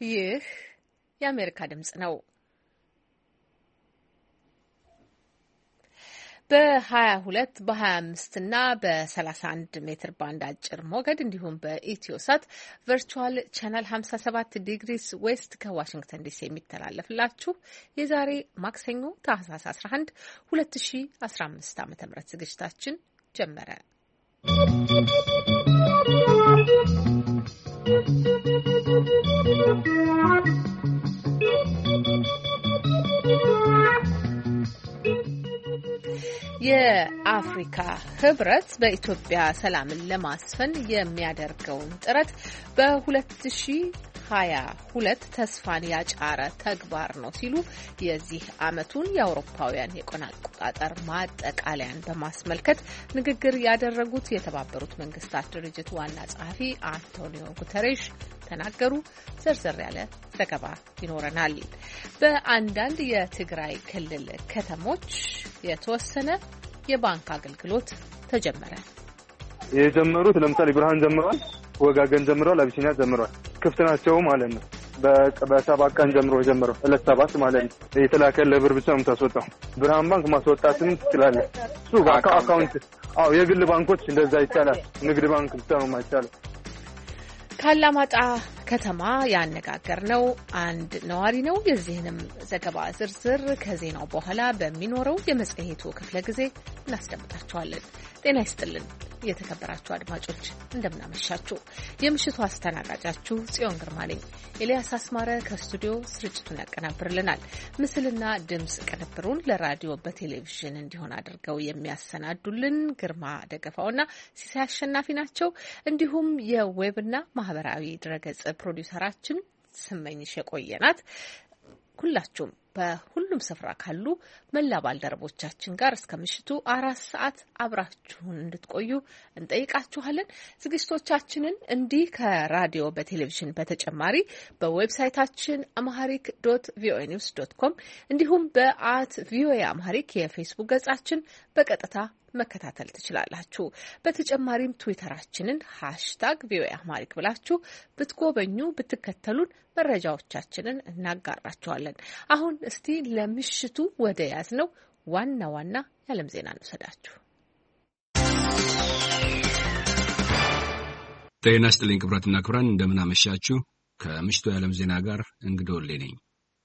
ይህ የአሜሪካ ድምጽ ነው። በ22 በ25 እና በ31 ሜትር ባንድ አጭር ሞገድ እንዲሁም በኢትዮሳት ቨርቹዋል ቻናል 57 ዲግሪስ ዌስት ከዋሽንግተን ዲሲ የሚተላለፍላችሁ የዛሬ ማክሰኞ ታህሳስ 11 2015 ዓ.ም ዝግጅታችን ጀመረ። የአፍሪካ ህብረት በኢትዮጵያ ሰላምን ለማስፈን የሚያደርገውን ጥረት በ2022 ተስፋን ያጫረ ተግባር ነው ሲሉ የዚህ ዓመቱን የአውሮፓውያን የቀን አቆጣጠር ማጠቃለያን በማስመልከት ንግግር ያደረጉት የተባበሩት መንግስታት ድርጅት ዋና ጸሐፊ አንቶኒዮ ጉተሬሽ ተናገሩ። ዘርዘር ያለ ዘገባ ይኖረናል። በአንዳንድ የትግራይ ክልል ከተሞች የተወሰነ የባንክ አገልግሎት ተጀመረ። የጀመሩት ለምሳሌ ብርሃን ጀምሯል፣ ወጋገን ጀምሯል፣ አቢሲኒያ ጀምሯል። ክፍት ናቸው ማለት ነው። በሰባት ቀን ጀምሮ ጀምሯል። ዕለት 7 ማለት ነው። የተላከለ ብር ብቻ ነው የምታስወጣው። ብርሃን ባንክ ማስወጣትም ትችላለህ። እሱ አካውንት የግል ባንኮች እንደዛ ይቻላል። ንግድ ባንክ ብቻ ነው የማይቻለው። ካላማጣ ከተማ ያነጋገርነው አንድ ነዋሪ ነው። የዚህንም ዘገባ ዝርዝር ከዜናው በኋላ በሚኖረው የመጽሔቱ ክፍለ ጊዜ እናስደምጣችኋለን። ጤና ይስጥልን የተከበራችሁ አድማጮች እንደምናመሻችሁ። የምሽቱ አስተናጋጃችሁ ጽዮን ግርማ ነኝ። ኤልያስ አስማረ ከስቱዲዮ ስርጭቱን ያቀናብርልናል። ምስልና ድምጽ ቅንብሩን ለራዲዮ በቴሌቪዥን እንዲሆን አድርገው የሚያሰናዱልን ግርማ ደገፋውና ሲሳይ አሸናፊ ናቸው። እንዲሁም የዌብና ማህበራዊ ድረገጽ ፕሮዲውሰራችን ስመኝሽ የቆየናት። ሁላችሁም በሁሉም ስፍራ ካሉ መላ ባልደረቦቻችን ጋር እስከ ምሽቱ 4 ሰዓት አብራችሁን እንድትቆዩ እንጠይቃችኋለን። ዝግጅቶቻችንን እንዲህ ከራዲዮ በቴሌቪዥን በተጨማሪ በዌብሳይታችን amharic.voanews.com እንዲሁም @voa amharic የፌስቡክ ገጻችን በቀጥታ መከታተል ትችላላችሁ። በተጨማሪም ትዊተራችንን #voa amharic ብላችሁ ብትጎበኙ ብትከተሉን መረጃዎቻችንን እናጋራችኋለን። አሁን እስቲ ለምሽቱ ወደ ያዝነው ዋና ዋና የዓለም ዜና እንውሰዳችሁ። ጤና ይስጥልኝ ክቡራትና ክቡራን፣ እንደምን አመሻችሁ። ከምሽቱ የዓለም ዜና ጋር እንግዶልኔ ነኝ።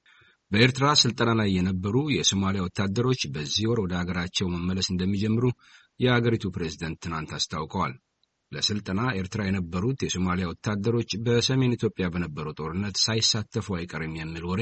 በኤርትራ ስልጠና ላይ የነበሩ የሶማሊያ ወታደሮች በዚህ ወር ወደ ሀገራቸው መመለስ እንደሚጀምሩ የሀገሪቱ ፕሬዝዳንት ትናንት አስታውቀዋል። ለስልጠና ኤርትራ የነበሩት የሶማሊያ ወታደሮች በሰሜን ኢትዮጵያ በነበረው ጦርነት ሳይሳተፉ አይቀርም የሚል ወሬ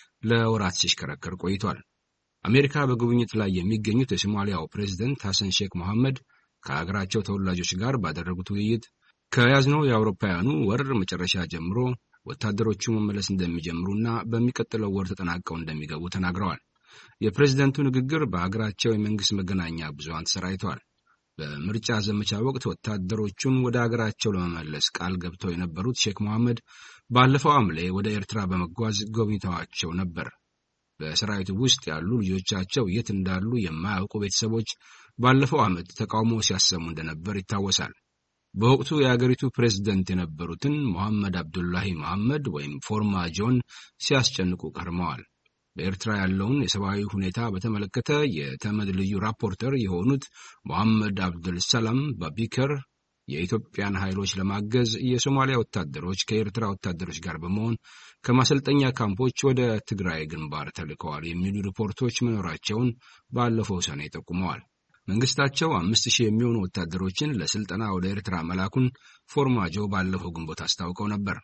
ለወራት ሲሽከረከር ቆይቷል። አሜሪካ በጉብኝት ላይ የሚገኙት የሶማሊያው ፕሬዝዳንት ሐሰን ሼክ መሐመድ ከሀገራቸው ተወላጆች ጋር ባደረጉት ውይይት ከያዝነው የአውሮፓውያኑ ወር መጨረሻ ጀምሮ ወታደሮቹ መመለስ እንደሚጀምሩና በሚቀጥለው ወር ተጠናቀው እንደሚገቡ ተናግረዋል። የፕሬዝዳንቱ ንግግር በሀገራቸው የመንግስት መገናኛ ብዙሃን ተሰራጭተዋል። በምርጫ ዘመቻ ወቅት ወታደሮቹን ወደ ሀገራቸው ለመመለስ ቃል ገብተው የነበሩት ሼክ መሐመድ ባለፈው ሐምሌ ወደ ኤርትራ በመጓዝ ጎብኝተዋቸው ነበር። በሰራዊቱ ውስጥ ያሉ ልጆቻቸው የት እንዳሉ የማያውቁ ቤተሰቦች ባለፈው ዓመት ተቃውሞ ሲያሰሙ እንደነበር ይታወሳል። በወቅቱ የአገሪቱ ፕሬዝዳንት የነበሩትን መሐመድ አብዱላሂ መሐመድ ወይም ፎርማጆን ሲያስጨንቁ ከርመዋል። በኤርትራ ያለውን የሰብአዊ ሁኔታ በተመለከተ የተመድ ልዩ ራፖርተር የሆኑት መሐመድ አብዱል ሰላም ባቢከር የኢትዮጵያን ኃይሎች ለማገዝ የሶማሊያ ወታደሮች ከኤርትራ ወታደሮች ጋር በመሆን ከማሰልጠኛ ካምፖች ወደ ትግራይ ግንባር ተልከዋል የሚሉ ሪፖርቶች መኖራቸውን ባለፈው ሰኔ ጠቁመዋል። መንግስታቸው 5000 የሚሆኑ ወታደሮችን ለስልጠና ወደ ኤርትራ መላኩን ፎርማጆ ባለፈው ግንቦት አስታውቀው ነበር።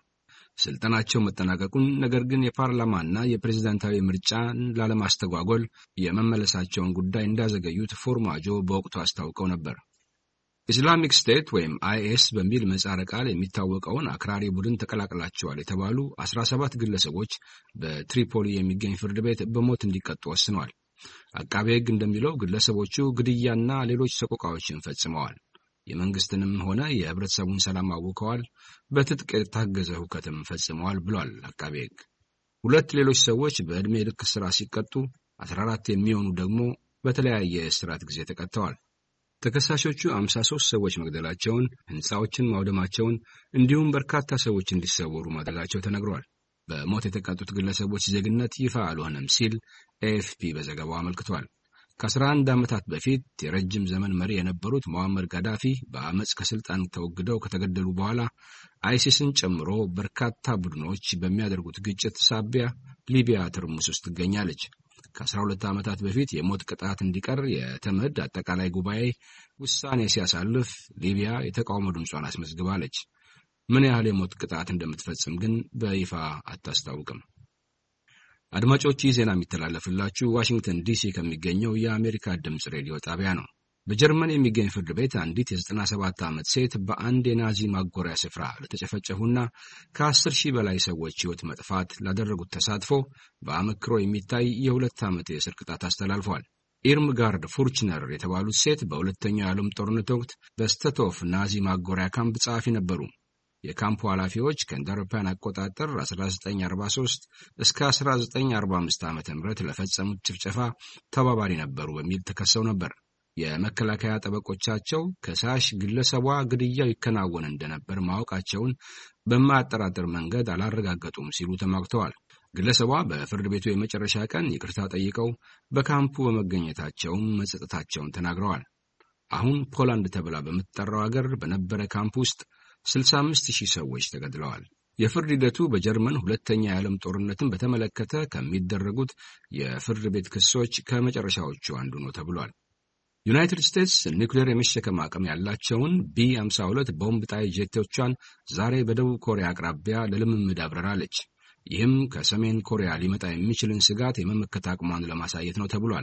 ስልጠናቸው መጠናቀቁን፣ ነገር ግን የፓርላማና የፕሬዝዳንታዊ ምርጫን ላለማስተጓጎል የመመለሳቸውን ጉዳይ እንዳዘገዩት ፎርማጆ በወቅቱ አስታውቀው ነበር። ኢስላሚክ ስቴት ወይም አይኤስ በሚል ምህጻረ ቃል የሚታወቀውን አክራሪ ቡድን ተቀላቅላቸዋል የተባሉ 17 ግለሰቦች በትሪፖሊ የሚገኝ ፍርድ ቤት በሞት እንዲቀጡ ወስነዋል። አቃቤ ሕግ እንደሚለው ግለሰቦቹ ግድያና ሌሎች ሰቆቃዎችን ፈጽመዋል፣ የመንግስትንም ሆነ የህብረተሰቡን ሰላም አውከዋል፣ በትጥቅ የታገዘ ሁከትም ፈጽመዋል ብሏል አቃቤ ሕግ። 2 ሌሎች ሰዎች በዕድሜ ልክ እስራት ሲቀጡ 14 የሚሆኑ ደግሞ በተለያየ እስራት ጊዜ ተቀጥተዋል። ተከሳሾቹ 53 ሰዎች መግደላቸውን፣ ህንጻዎችን ማውደማቸውን እንዲሁም በርካታ ሰዎች እንዲሰወሩ ማድረጋቸው ተነግሯል። በሞት የተቀጡት ግለሰቦች ዜግነት ይፋ አልሆነም ሲል ኤኤፍፒ በዘገባው አመልክቷል። ከ11 ዓመታት በፊት የረጅም ዘመን መሪ የነበሩት ሙአመር ጋዳፊ በአመፅ ከስልጣን ተወግደው ከተገደሉ በኋላ አይሲስን ጨምሮ በርካታ ቡድኖች በሚያደርጉት ግጭት ሳቢያ ሊቢያ ትርምስ ውስጥ ትገኛለች። ከ12 ዓመታት በፊት የሞት ቅጣት እንዲቀር የተመድ አጠቃላይ ጉባኤ ውሳኔ ሲያሳልፍ ሊቢያ የተቃውሞ ድምጿን አስመዝግባለች። ምን ያህል የሞት ቅጣት እንደምትፈጽም ግን በይፋ አታስታውቅም። አድማጮች፣ ይህ ዜና የሚተላለፍላችሁ ዋሽንግተን ዲሲ ከሚገኘው የአሜሪካ ድምፅ ሬዲዮ ጣቢያ ነው። በጀርመን የሚገኝ ፍርድ ቤት አንዲት የ97 ዓመት ሴት በአንድ የናዚ ማጎሪያ ስፍራ ለተጨፈጨፉና ከ10,000 በላይ ሰዎች ሕይወት መጥፋት ላደረጉት ተሳትፎ በአመክሮ የሚታይ የ2 ዓመት የእስር ቅጣት አስተላልፏል። ኢርምጋርድ ፉርችነር የተባሉት ሴት በሁለተኛው የዓለም ጦርነት ወቅት በስተቶፍ ናዚ ማጎሪያ ካምፕ ጸሐፊ ነበሩ። የካምፑ ኃላፊዎች ከእንደ አውሮፓውያን አቆጣጠር 1943 እስከ 1945 ዓ.ም ለፈጸሙት ጭፍጨፋ ተባባሪ ነበሩ በሚል ተከሰው ነበር። የመከላከያ ጠበቆቻቸው ከሳሽ ግለሰቧ ግድያው ይከናወን እንደነበር ማወቃቸውን በማያጠራጥር መንገድ አላረጋገጡም ሲሉ ተሟግተዋል። ግለሰቧ በፍርድ ቤቱ የመጨረሻ ቀን ይቅርታ ጠይቀው በካምፑ በመገኘታቸውም መጸጸታቸውን ተናግረዋል። አሁን ፖላንድ ተብላ በምትጠራው ሀገር በነበረ ካምፕ ውስጥ 65,000 ሰዎች ተገድለዋል። የፍርድ ሂደቱ በጀርመን ሁለተኛ የዓለም ጦርነትን በተመለከተ ከሚደረጉት የፍርድ ቤት ክሶች ከመጨረሻዎቹ አንዱ ነው ተብሏል። ዩናይትድ ስቴትስ ኒውክሌር የመሸከም አቅም ያላቸውን B-52 ቦምብ ጣይ ጄቶቿን ዛሬ በደቡብ ኮሪያ አቅራቢያ ለልምምድ አብረራለች። ይህም ከሰሜን ኮሪያ ሊመጣ የሚችልን ስጋት የመመከት አቅሟን ለማሳየት ነው ተብሏል።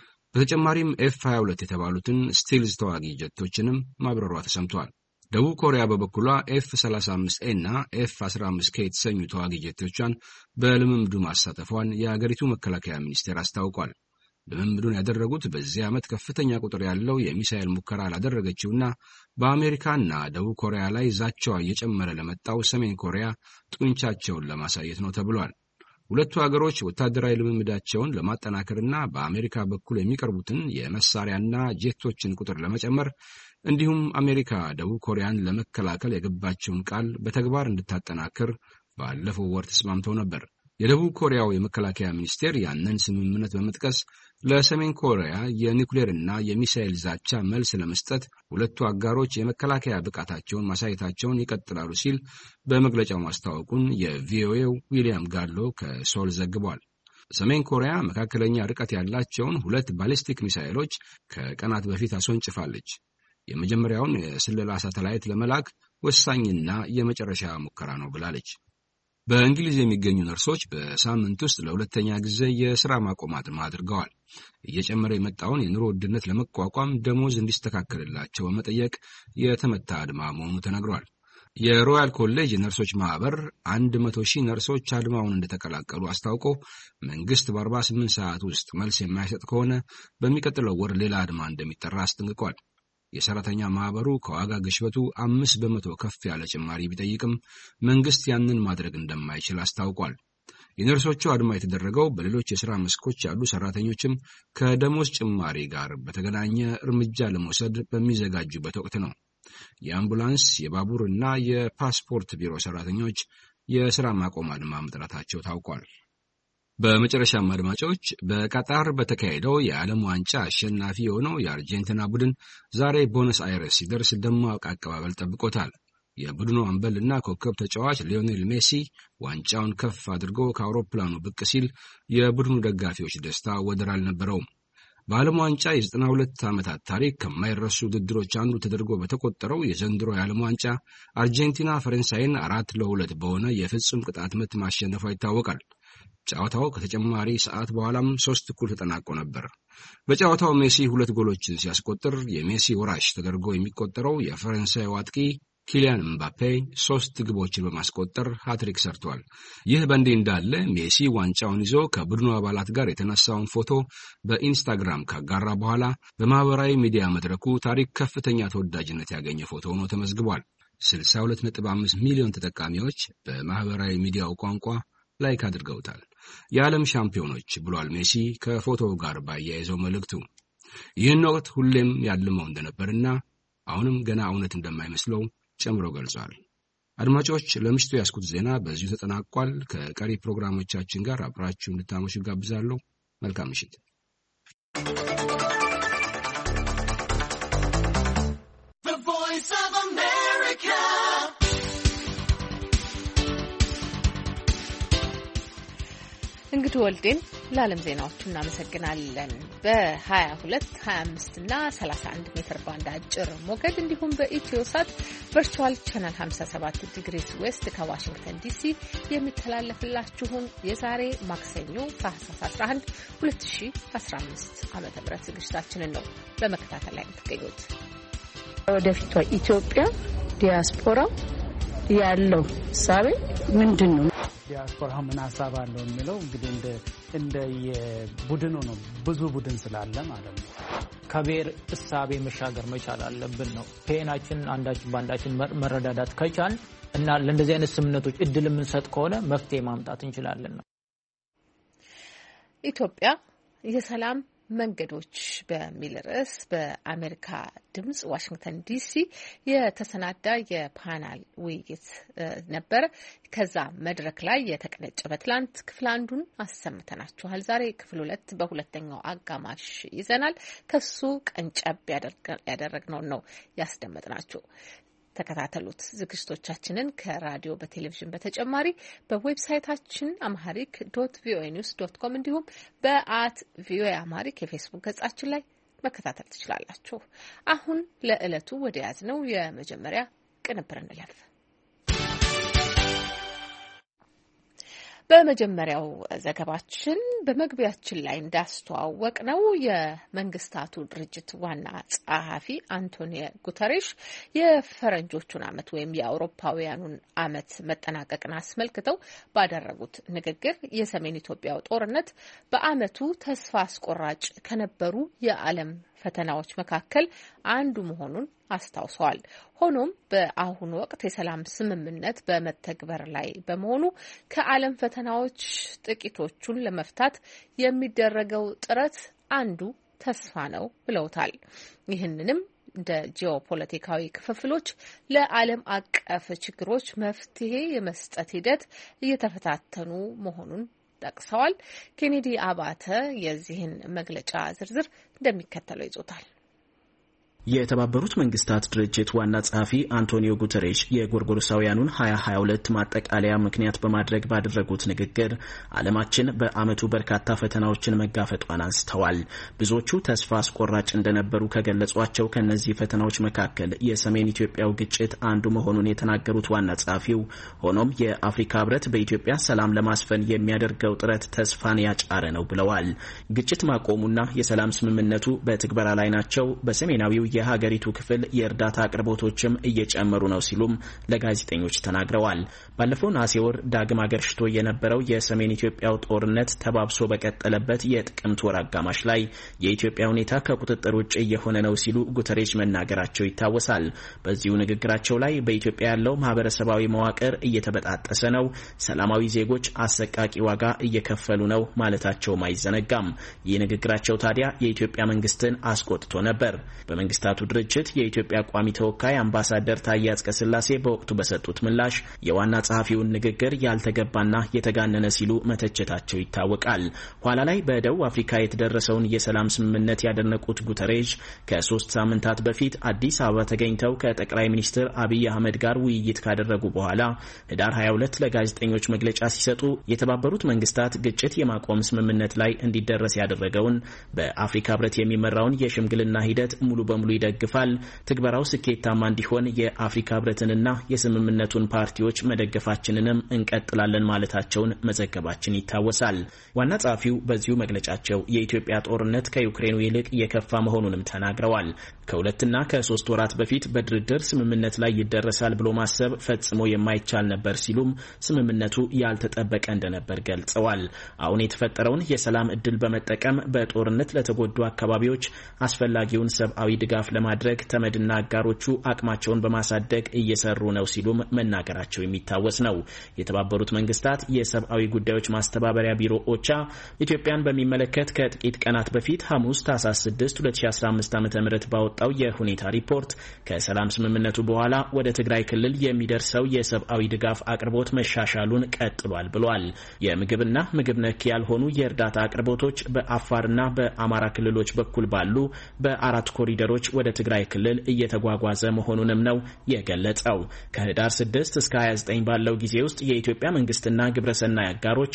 በተጨማሪም F-22 የተባሉትን ስቲልዝ ተዋጊ ጀቶችንም ማብረሯ ተሰምቷል። ደቡብ ኮሪያ በበኩሏ F-35A እና F-15K የተሰኙ ተዋጊ ጄቶቿን በልምምዱ ማሳተፏን የአገሪቱ መከላከያ ሚኒስቴር አስታውቋል። ልምምዱን ያደረጉት በዚህ ዓመት ከፍተኛ ቁጥር ያለው የሚሳኤል ሙከራ ላደረገችውና በአሜሪካና ደቡብ ኮሪያ ላይ ዛቻዋ እየጨመረ ለመጣው ሰሜን ኮሪያ ጡንቻቸውን ለማሳየት ነው ተብሏል። ሁለቱ ሀገሮች ወታደራዊ ልምምዳቸውን ለማጠናከርና በአሜሪካ በኩል የሚቀርቡትን የመሳሪያና ጄቶችን ቁጥር ለመጨመር እንዲሁም አሜሪካ ደቡብ ኮሪያን ለመከላከል የገባቸውን ቃል በተግባር እንድታጠናክር ባለፈው ወር ተስማምተው ነበር። የደቡብ ኮሪያው የመከላከያ ሚኒስቴር ያንን ስምምነት በመጥቀስ ለሰሜን ኮሪያ የኒውክሌርና የሚሳኤል ዛቻ መልስ ለመስጠት ሁለቱ አጋሮች የመከላከያ ብቃታቸውን ማሳየታቸውን ይቀጥላሉ ሲል በመግለጫው ማስታወቁን የቪኦኤው ዊሊያም ጋሎ ከሶል ዘግቧል። ሰሜን ኮሪያ መካከለኛ ርቀት ያላቸውን 2 ባሊስቲክ ሚሳኤሎች ከቀናት በፊት አስወንጭፋለች። የመጀመሪያውን የስለላ ሳተላይት ለመላክ ወሳኝና የመጨረሻ ሙከራ ነው ብላለች። በእንግሊዝ የሚገኙ ነርሶች በሳምንት ውስጥ ለሁለተኛ ጊዜ የሥራ ማቆም አድማ አድርገዋል። እየጨመረ የመጣውን የኑሮ ውድነት ለመቋቋም ደሞዝ እንዲስተካከልላቸው በመጠየቅ የተመታ አድማ መሆኑ ተነግሯል። የሮያል ኮሌጅ የነርሶች ማህበር 100,000 ነርሶች አድማውን እንደተቀላቀሉ አስታውቆ መንግስት በ48 ሰዓት ውስጥ መልስ የማይሰጥ ከሆነ በሚቀጥለው ወር ሌላ አድማ እንደሚጠራ አስጠንቅቋል። የሰራተኛ ማህበሩ ከዋጋ ግሽበቱ 5% ከፍ ያለ ጭማሪ ቢጠይቅም መንግስት ያንን ማድረግ እንደማይችል አስታውቋል። የነርሶቹ አድማ የተደረገው በሌሎች የሥራ መስኮች ያሉ ሰራተኞችም ከደሞዝ ጭማሪ ጋር በተገናኘ እርምጃ ለመውሰድ በሚዘጋጁበት ወቅት ነው። የአምቡላንስ፣ የባቡር እና የፓስፖርት ቢሮ ሰራተኞች የሥራ ማቆም አድማ መጥራታቸው ታውቋል። በመጨረሻም አድማጮች፣ በቃጣር በተካሄደው የዓለም ዋንጫ አሸናፊ የሆነው የአርጀንቲና ቡድን ዛሬ ቦነስ አይረስ ሲደርስ ደማቅ አቀባበል ጠብቆታል። የቡድኑ አምበልና ኮከብ ተጫዋች ሊዮኔል ሜሲ ዋንጫውን ከፍ አድርጎ ከአውሮፕላኑ ብቅ ሲል የቡድኑ ደጋፊዎች ደስታ ወደር አልነበረውም። በዓለም ዋንጫ የ92 ዓመታት ታሪክ ከማይረሱ ውድድሮች አንዱ ተደርጎ በተቆጠረው የዘንድሮ የዓለም ዋንጫ አርጀንቲና ፈረንሳይን 4-2 በሆነ የፍጹም ቅጣት ምት ማሸነፏ ይታወቃል። ጨዋታው ከተጨማሪ ሰዓት በኋላም 3-1 ተጠናቆ ነበር። በጨዋታው ሜሲ 2 ጎሎችን ሲያስቆጥር የሜሲ ወራሽ ተደርጎ የሚቆጠረው የፈረንሳይ አጥቂ ኪሊያን ምባፔ 3 ግቦችን በማስቆጠር ሃትሪክ ሰርቷል። ይህ በእንዲህ እንዳለ ሜሲ ዋንጫውን ይዞ ከቡድኑ አባላት ጋር የተነሳውን ፎቶ በኢንስታግራም ካጋራ በኋላ በማህበራዊ ሚዲያ መድረኩ ታሪክ ከፍተኛ ተወዳጅነት ያገኘ ፎቶ ሆኖ ተመዝግቧል። 62.5 ሚሊዮን ተጠቃሚዎች በማህበራዊ ሚዲያው ቋንቋ ላይክ አድርገውታል። የዓለም ሻምፒዮኖች ብሏል ሜሲ ከፎቶው ጋር ባያይዘው መልእክቱ። ይህን ወቅት ሁሌም ያልመው እንደነበርና አሁንም ገና እውነት እንደማይመስለው ጨምሮ ገልጿል። አድማጮች ለምሽቱ ያስኩት ዜና በዚሁ ተጠናቋል። ከቀሪ ፕሮግራሞቻችን ጋር አብራችሁ እንድታመሹ ጋብዛለሁ። መልካም ምሽት። እንግዲህ ወልዴን ለዓለም ዜናዎቹ እናመሰግናለን። በ22፣ 25 እና 31 ሜትር ባንድ አጭር ሞገድ እንዲሁም በኢትዮሳት ቨርቹዋል ቻናል 57 ዲግሪስ ዌስት ከዋሽንግተን ዲሲ የሚተላለፍላችሁን የዛሬ ማክሰኞ ታህሳስ 11 2015 ዓ.ም ዝግጅታችንን ነው በመከታተል ላይ የምትገኙት። ወደፊቷ ኢትዮጵያ ዲያስፖራ ያለው ሳቤ ምንድነው? ዲያስፖራ ምን ሐሳብ አለው የሚለው እንግዲህ እንደ የቡድኑ ነው። ብዙ ቡድን ስላለ ማለት ነው። ከብሔር እሳቤ መሻገር መቻል አለብን ነው። ፔናችን አንዳችን ባንዳችን መረዳዳት ከቻል እና ለእንደዚህ አይነት ስምምነቶች እድል የምንሰጥ ከሆነ መፍትሄ ማምጣት እንችላለን ነው። ኢትዮጵያ የሰላም መንገዶች በሚል ርዕስ በአሜሪካ ድምጽ ዋሽንግተን ዲሲ የተሰናዳ የፓናል ውይይት ነበረ። ከዛ መድረክ ላይ የተቀነጨበ ትላንት ክፍል አንዱን አሰምተናችኋል። ዛሬ ክፍል 2 በሁለተኛው አጋማሽ ይዘናል። ከሱ ቀንጨብ ያደረግነው ነው ያስደመጥናችሁ። ተከታተሉት። ዝግጅቶቻችንን ከራዲዮ በቴሌቪዥን በተጨማሪ በዌብሳይታችን amharic.voanews.com እንዲሁም በ@voa amharic የፌስቡክ ገጻችን ላይ መከታተል ትችላላችሁ። አሁን ለዕለቱ ወደ ያዝነው የመጀመሪያ ቅንብር እንለፍ። በመጀመሪያው ዘገባችን በመግቢያችን ላይ እንዳስተዋወቅ ነው የመንግስታቱ ድርጅት ዋና ጸሐፊ አንቶኒዮ ጉተሬሽ የፈረንጆቹን ዓመት ወይም የአውሮፓውያኑን ዓመት መጠናቀቅን አስመልክተው ባደረጉት ንግግር የሰሜን ኢትዮጵያው ጦርነት በዓመቱ ተስፋ አስቆራጭ ከነበሩ የዓለም ፈተናዎች መካከል አንዱ መሆኑን አስታውሰዋል። ሆኖም በአሁኑ ወቅት የሰላም ስምምነት በመተግበር ላይ በመሆኑ ከዓለም ፈተናዎች ጥቂቶቹን ለመፍታት የሚደረገው ጥረት አንዱ ተስፋ ነው ብለውታል። ይህንንም እንደ ጂኦፖለቲካዊ ክፍፍሎች ለዓለም አቀፍ ችግሮች መፍትሄ የመስጠት ሂደት እየተፈታተኑ መሆኑን ጠቅሰዋል። ኬኔዲ አባተ የዚህን መግለጫ ዝርዝር እንደሚከተለው ይዞታል። የተባበሩት መንግስታት ድርጅት ዋና ጸሐፊ አንቶኒዮ ጉተሬሽ የጎርጎሮሳውያኑን 2022 ማጠቃለያ ምክንያት በማድረግ ባደረጉት ንግግር ዓለማችን በዓመቱ በርካታ ፈተናዎችን መጋፈጧን አንስተዋል። ብዙዎቹ ተስፋ አስቆራጭ እንደነበሩ ከገለጿቸው ከነዚህ ፈተናዎች መካከል የሰሜን ኢትዮጵያው ግጭት አንዱ መሆኑን የተናገሩት ዋና ጸሐፊው ሆኖም የአፍሪካ ህብረት በኢትዮጵያ ሰላም ለማስፈን የሚያደርገው ጥረት ተስፋን ያጫረ ነው ብለዋል። ግጭት ማቆሙና የሰላም ስምምነቱ በትግበራ ላይ ናቸው። በሰሜናዊው የሀገሪቱ ክፍል የእርዳታ አቅርቦቶችም እየጨመሩ ነው ሲሉም ለጋዜጠኞች ተናግረዋል። ባለፈው ነሐሴ ወር ዳግም አገርሽቶ የነበረው የሰሜን ኢትዮጵያው ጦርነት ተባብሶ በቀጠለበት የጥቅምት ወር አጋማሽ ላይ የኢትዮጵያ ሁኔታ ከቁጥጥር ውጭ እየሆነ ነው ሲሉ ጉተሬሽ መናገራቸው ይታወሳል። በዚሁ ንግግራቸው ላይ በኢትዮጵያ ያለው ማህበረሰባዊ መዋቅር እየተበጣጠሰ ነው፣ ሰላማዊ ዜጎች አሰቃቂ ዋጋ እየከፈሉ ነው ማለታቸውም አይዘነጋም። ይህ ንግግራቸው ታዲያ የኢትዮጵያ መንግስትን አስቆጥቶ ነበር። በመንግስታቱ ድርጅት የኢትዮጵያ ቋሚ ተወካይ አምባሳደር ታዬ አጽቀሥላሴ በወቅቱ በሰጡት ምላሽ የዋና ጸሐፊውን ንግግር ያልተገባና የተጋነነ ሲሉ መተቸታቸው ይታወቃል። ኋላ ላይ በደቡብ አፍሪካ የተደረሰውን የሰላም ስምምነት ያደነቁት ጉተሬሽ ከ3 ሳምንታት በፊት አዲስ አበባ ተገኝተው ከጠቅላይ ሚኒስትር አብይ አህመድ ጋር ውይይት ካደረጉ በኋላ ህዳር 22 ለጋዜጠኞች መግለጫ ሲሰጡ የተባበሩት መንግስታት ግጭት የማቆም ስምምነት ላይ እንዲደረስ ያደረገውን በአፍሪካ ህብረት የሚመራውን የሽምግልና ሂደት ሙሉ በሙሉ ይደግፋል፣ ትግበራው ስኬታማ እንዲሆን የአፍሪካ ህብረትንና የስምምነቱን ፓርቲዎች መደገፋችንንም እንቀጥላለን ማለታቸውን መዘገባችን ይታወሳል። ዋና ጸሐፊው በዚሁ መግለጫቸው የኢትዮጵያ ጦርነት ከዩክሬኑ ይልቅ የከፋ መሆኑንም ተናግረዋል። ከ2 እና ከ3 ወራት በፊት በድርድር ስምምነት ላይ ይደረሳል ብሎ ማሰብ ፈጽሞ የማይቻል ነበር ሲሉም ስምምነቱ ያልተጠበቀ እንደነበር ገልጸዋል። አሁን የተፈጠረውን የሰላም እድል በመጠቀም በጦርነት ለተጎዱ አካባቢዎች አስፈላጊውን ሰብአዊ ድጋፍ ለማድረግ ተመድና አጋሮቹ አቅማቸውን በማሳደግ እየሰሩ ነው ሲሉም መናገራቸው የሚታወስ ነው። የተባበሩት መንግስታት የሰብአዊ ጉዳዮች ማስተባበሪያ ቢሮ ኦቻ ኢትዮጵያን በሚመለከት ከጥቂት ቀናት በፊት ሐሙስ ታህሳስ 6 2015 ዓ.ም ባወጣው ባወጣው የሁኔታ ሪፖርት ከሰላም ስምምነቱ በኋላ ወደ ትግራይ ክልል የሚደርሰው የሰብአዊ ድጋፍ አቅርቦት መሻሻሉን ቀጥሏል ብሏል። የምግብና ምግብ ነክ ያልሆኑ የእርዳታ አቅርቦቶች በአፋርና በአማራ ክልሎች በኩል ባሉ በአራት ኮሪደሮች ወደ ትግራይ ክልል እየተጓጓዘ መሆኑንም ነው የገለጸው። ከህዳር 6 እስከ 29 ባለው ጊዜ ውስጥ የኢትዮጵያ መንግስትና ግብረሰናይ አጋሮች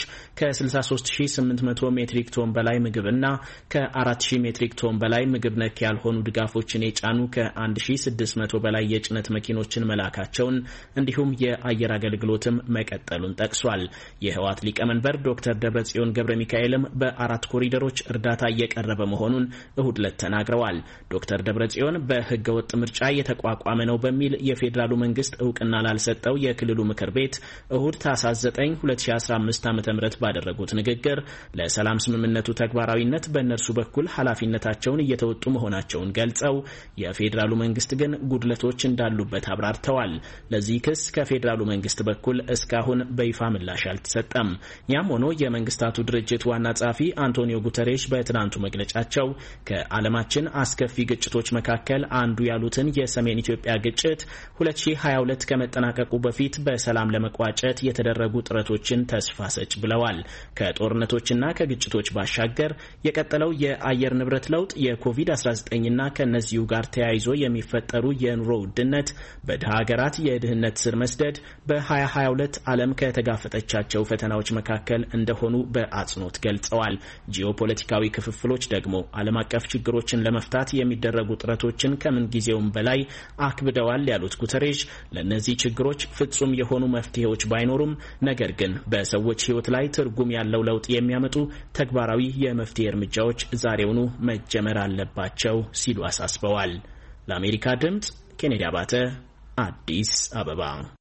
ከ63800 ሜትሪክ ቶን በላይ ምግብና ከ4000 ሜትሪክ ቶን በላይ ምግብ ነክ ያልሆኑ ድጋፎችን የጫኑ ከ1600 በላይ የጭነት መኪኖችን መላካቸውን እንዲሁም የአየር አገልግሎትም መቀጠሉን ጠቅሷል። የህወሓት ሊቀመንበር ዶክተር ደብረጽዮን ገብረ ሚካኤልም በአራት ኮሪደሮች እርዳታ እየቀረበ መሆኑን እሁድ ዕለት ተናግረዋል። ዶክተር ደብረጽዮን በህገ ወጥ ምርጫ የተቋቋመ ነው በሚል የፌዴራሉ መንግስት እውቅና ላልሰጠው የክልሉ ምክር ቤት እሁድ ታህሳስ 9 2015 ዓ.ም ባደረጉት ንግግር ለሰላም ስምምነቱ ተግባራዊነት በእነርሱ በኩል ኃላፊነታቸውን እየተወጡ መሆናቸውን ገልጸው የፌዴራሉ መንግስት ግን ጉድለቶች እንዳሉበት አብራርተዋል። ለዚህ ክስ ከፌዴራሉ መንግስት በኩል እስካሁን በይፋ ምላሽ አልተሰጠም። ያም ሆኖ የመንግስታቱ ድርጅት ዋና ጸሐፊ አንቶኒዮ ጉተሬሽ በትናንቱ መግለጫቸው ከዓለማችን አስከፊ ግጭቶች መካከል አንዱ ያሉትን የሰሜን ኢትዮጵያ ግጭት 2022 ከመጠናቀቁ በፊት በሰላም ለመቋጨት የተደረጉ ጥረቶችን ተስፋ ሰጭ ብለዋል። ከጦርነቶችና ከግጭቶች ባሻገር የቀጠለው የአየር ንብረት ለውጥ፣ የኮቪድ-19ና ከነዚሁ ጋር ተያይዞ የሚፈጠሩ የኑሮ ውድነት፣ በድሃ ሀገራት የድህነት ስር መስደድ በ2022 ዓለም ከተጋፈጠቻቸው ፈተናዎች መካከል እንደሆኑ በአጽንኦት ገልጸዋል። ጂኦፖለቲካዊ ክፍፍሎች ደግሞ ዓለም አቀፍ ችግሮችን ለመፍታት የሚደረጉ ጥረቶችን ከምን ጊዜውም በላይ አክብደዋል ያሉት ጉተሬሽ ለእነዚህ ችግሮች ፍጹም የሆኑ መፍትሄዎች ባይኖሩም ነገር ግን በሰዎች ሕይወት ላይ ትርጉም ያለው ለውጥ የሚያመጡ ተግባራዊ የመፍትሄ እርምጃዎች ዛሬውኑ መጀመር አለባቸው ሲሉ አሳስበዋል። ለአሜሪካ ድምጽ ኬኔዲ አባተ አዲስ አበባ።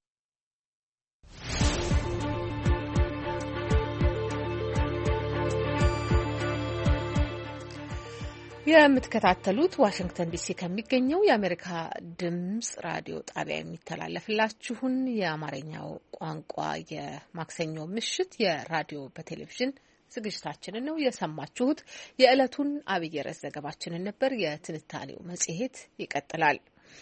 የምትከታተሉት ዋሽንግተን ዲሲ ከሚገኘው የአሜሪካ ድምጽ ራዲዮ ጣቢያ የሚተላለፍላችሁን የአማርኛው ቋንቋ የማክሰኞ ምሽት የራዲዮ በቴሌቪዥን ዝግጅታችንን ነው የሰማችሁት። የዕለቱን አብይ ርዕስ ዘገባችንን ነበር። የትንታኔው መጽሔት ይቀጥላል።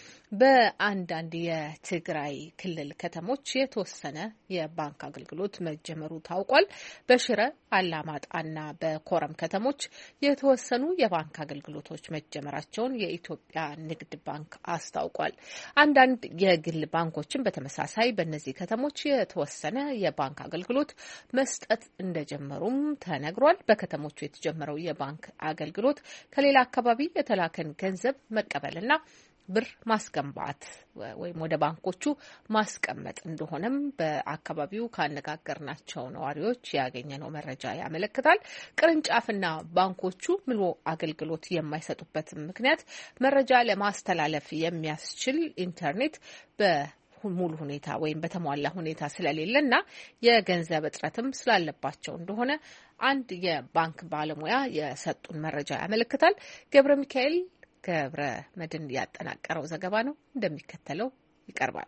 በአንዳንድ የትግራይ ክልል ከተሞች የተወሰነ የባንክ አገልግሎት መጀመሩ ታውቋል። በሽረ አላማጣና በኮረም ከተሞች የተወሰኑ የባንክ አገልግሎቶች መጀመራቸውን የኢትዮጵያ ንግድ ባንክ አስታውቋል። አንዳንድ የግል ባንኮችን በተመሳሳይ በእነዚህ ከተሞች የተወሰነ የባንክ አገልግሎት መስጠት እንደጀመሩም ተነግሯል። በከተሞቹ የተጀመረው የባንክ አገልግሎት ከሌላ አካባቢ የተላከን ገንዘብ መቀበልና ብር ማስገባት ወይም ወደ ባንኮቹ ማስቀመጥ እንደሆነም በአካባቢው ካነጋገርናቸው ነዋሪዎች ያገኘነው መረጃ ያመለክታል። ቅርንጫፍና ባንኮቹ ሙሉ አገልግሎት የማይሰጡበት ምክንያት መረጃ ለማስተላለፍ የሚያስችል ኢንተርኔት ሙሉ ሁኔታ ወይም በተሟላ ሁኔታ ስለሌለና የገንዘብ እጥረትም ስላለባቸው እንደሆነ አንድ የባንክ ባለሙያ የሰጡን መረጃ ያመለክታል። ገብረ ሚካኤል ገብረ መድን ያጠናቀረው ዘገባ ነው፣ እንደሚከተለው ይቀርባል።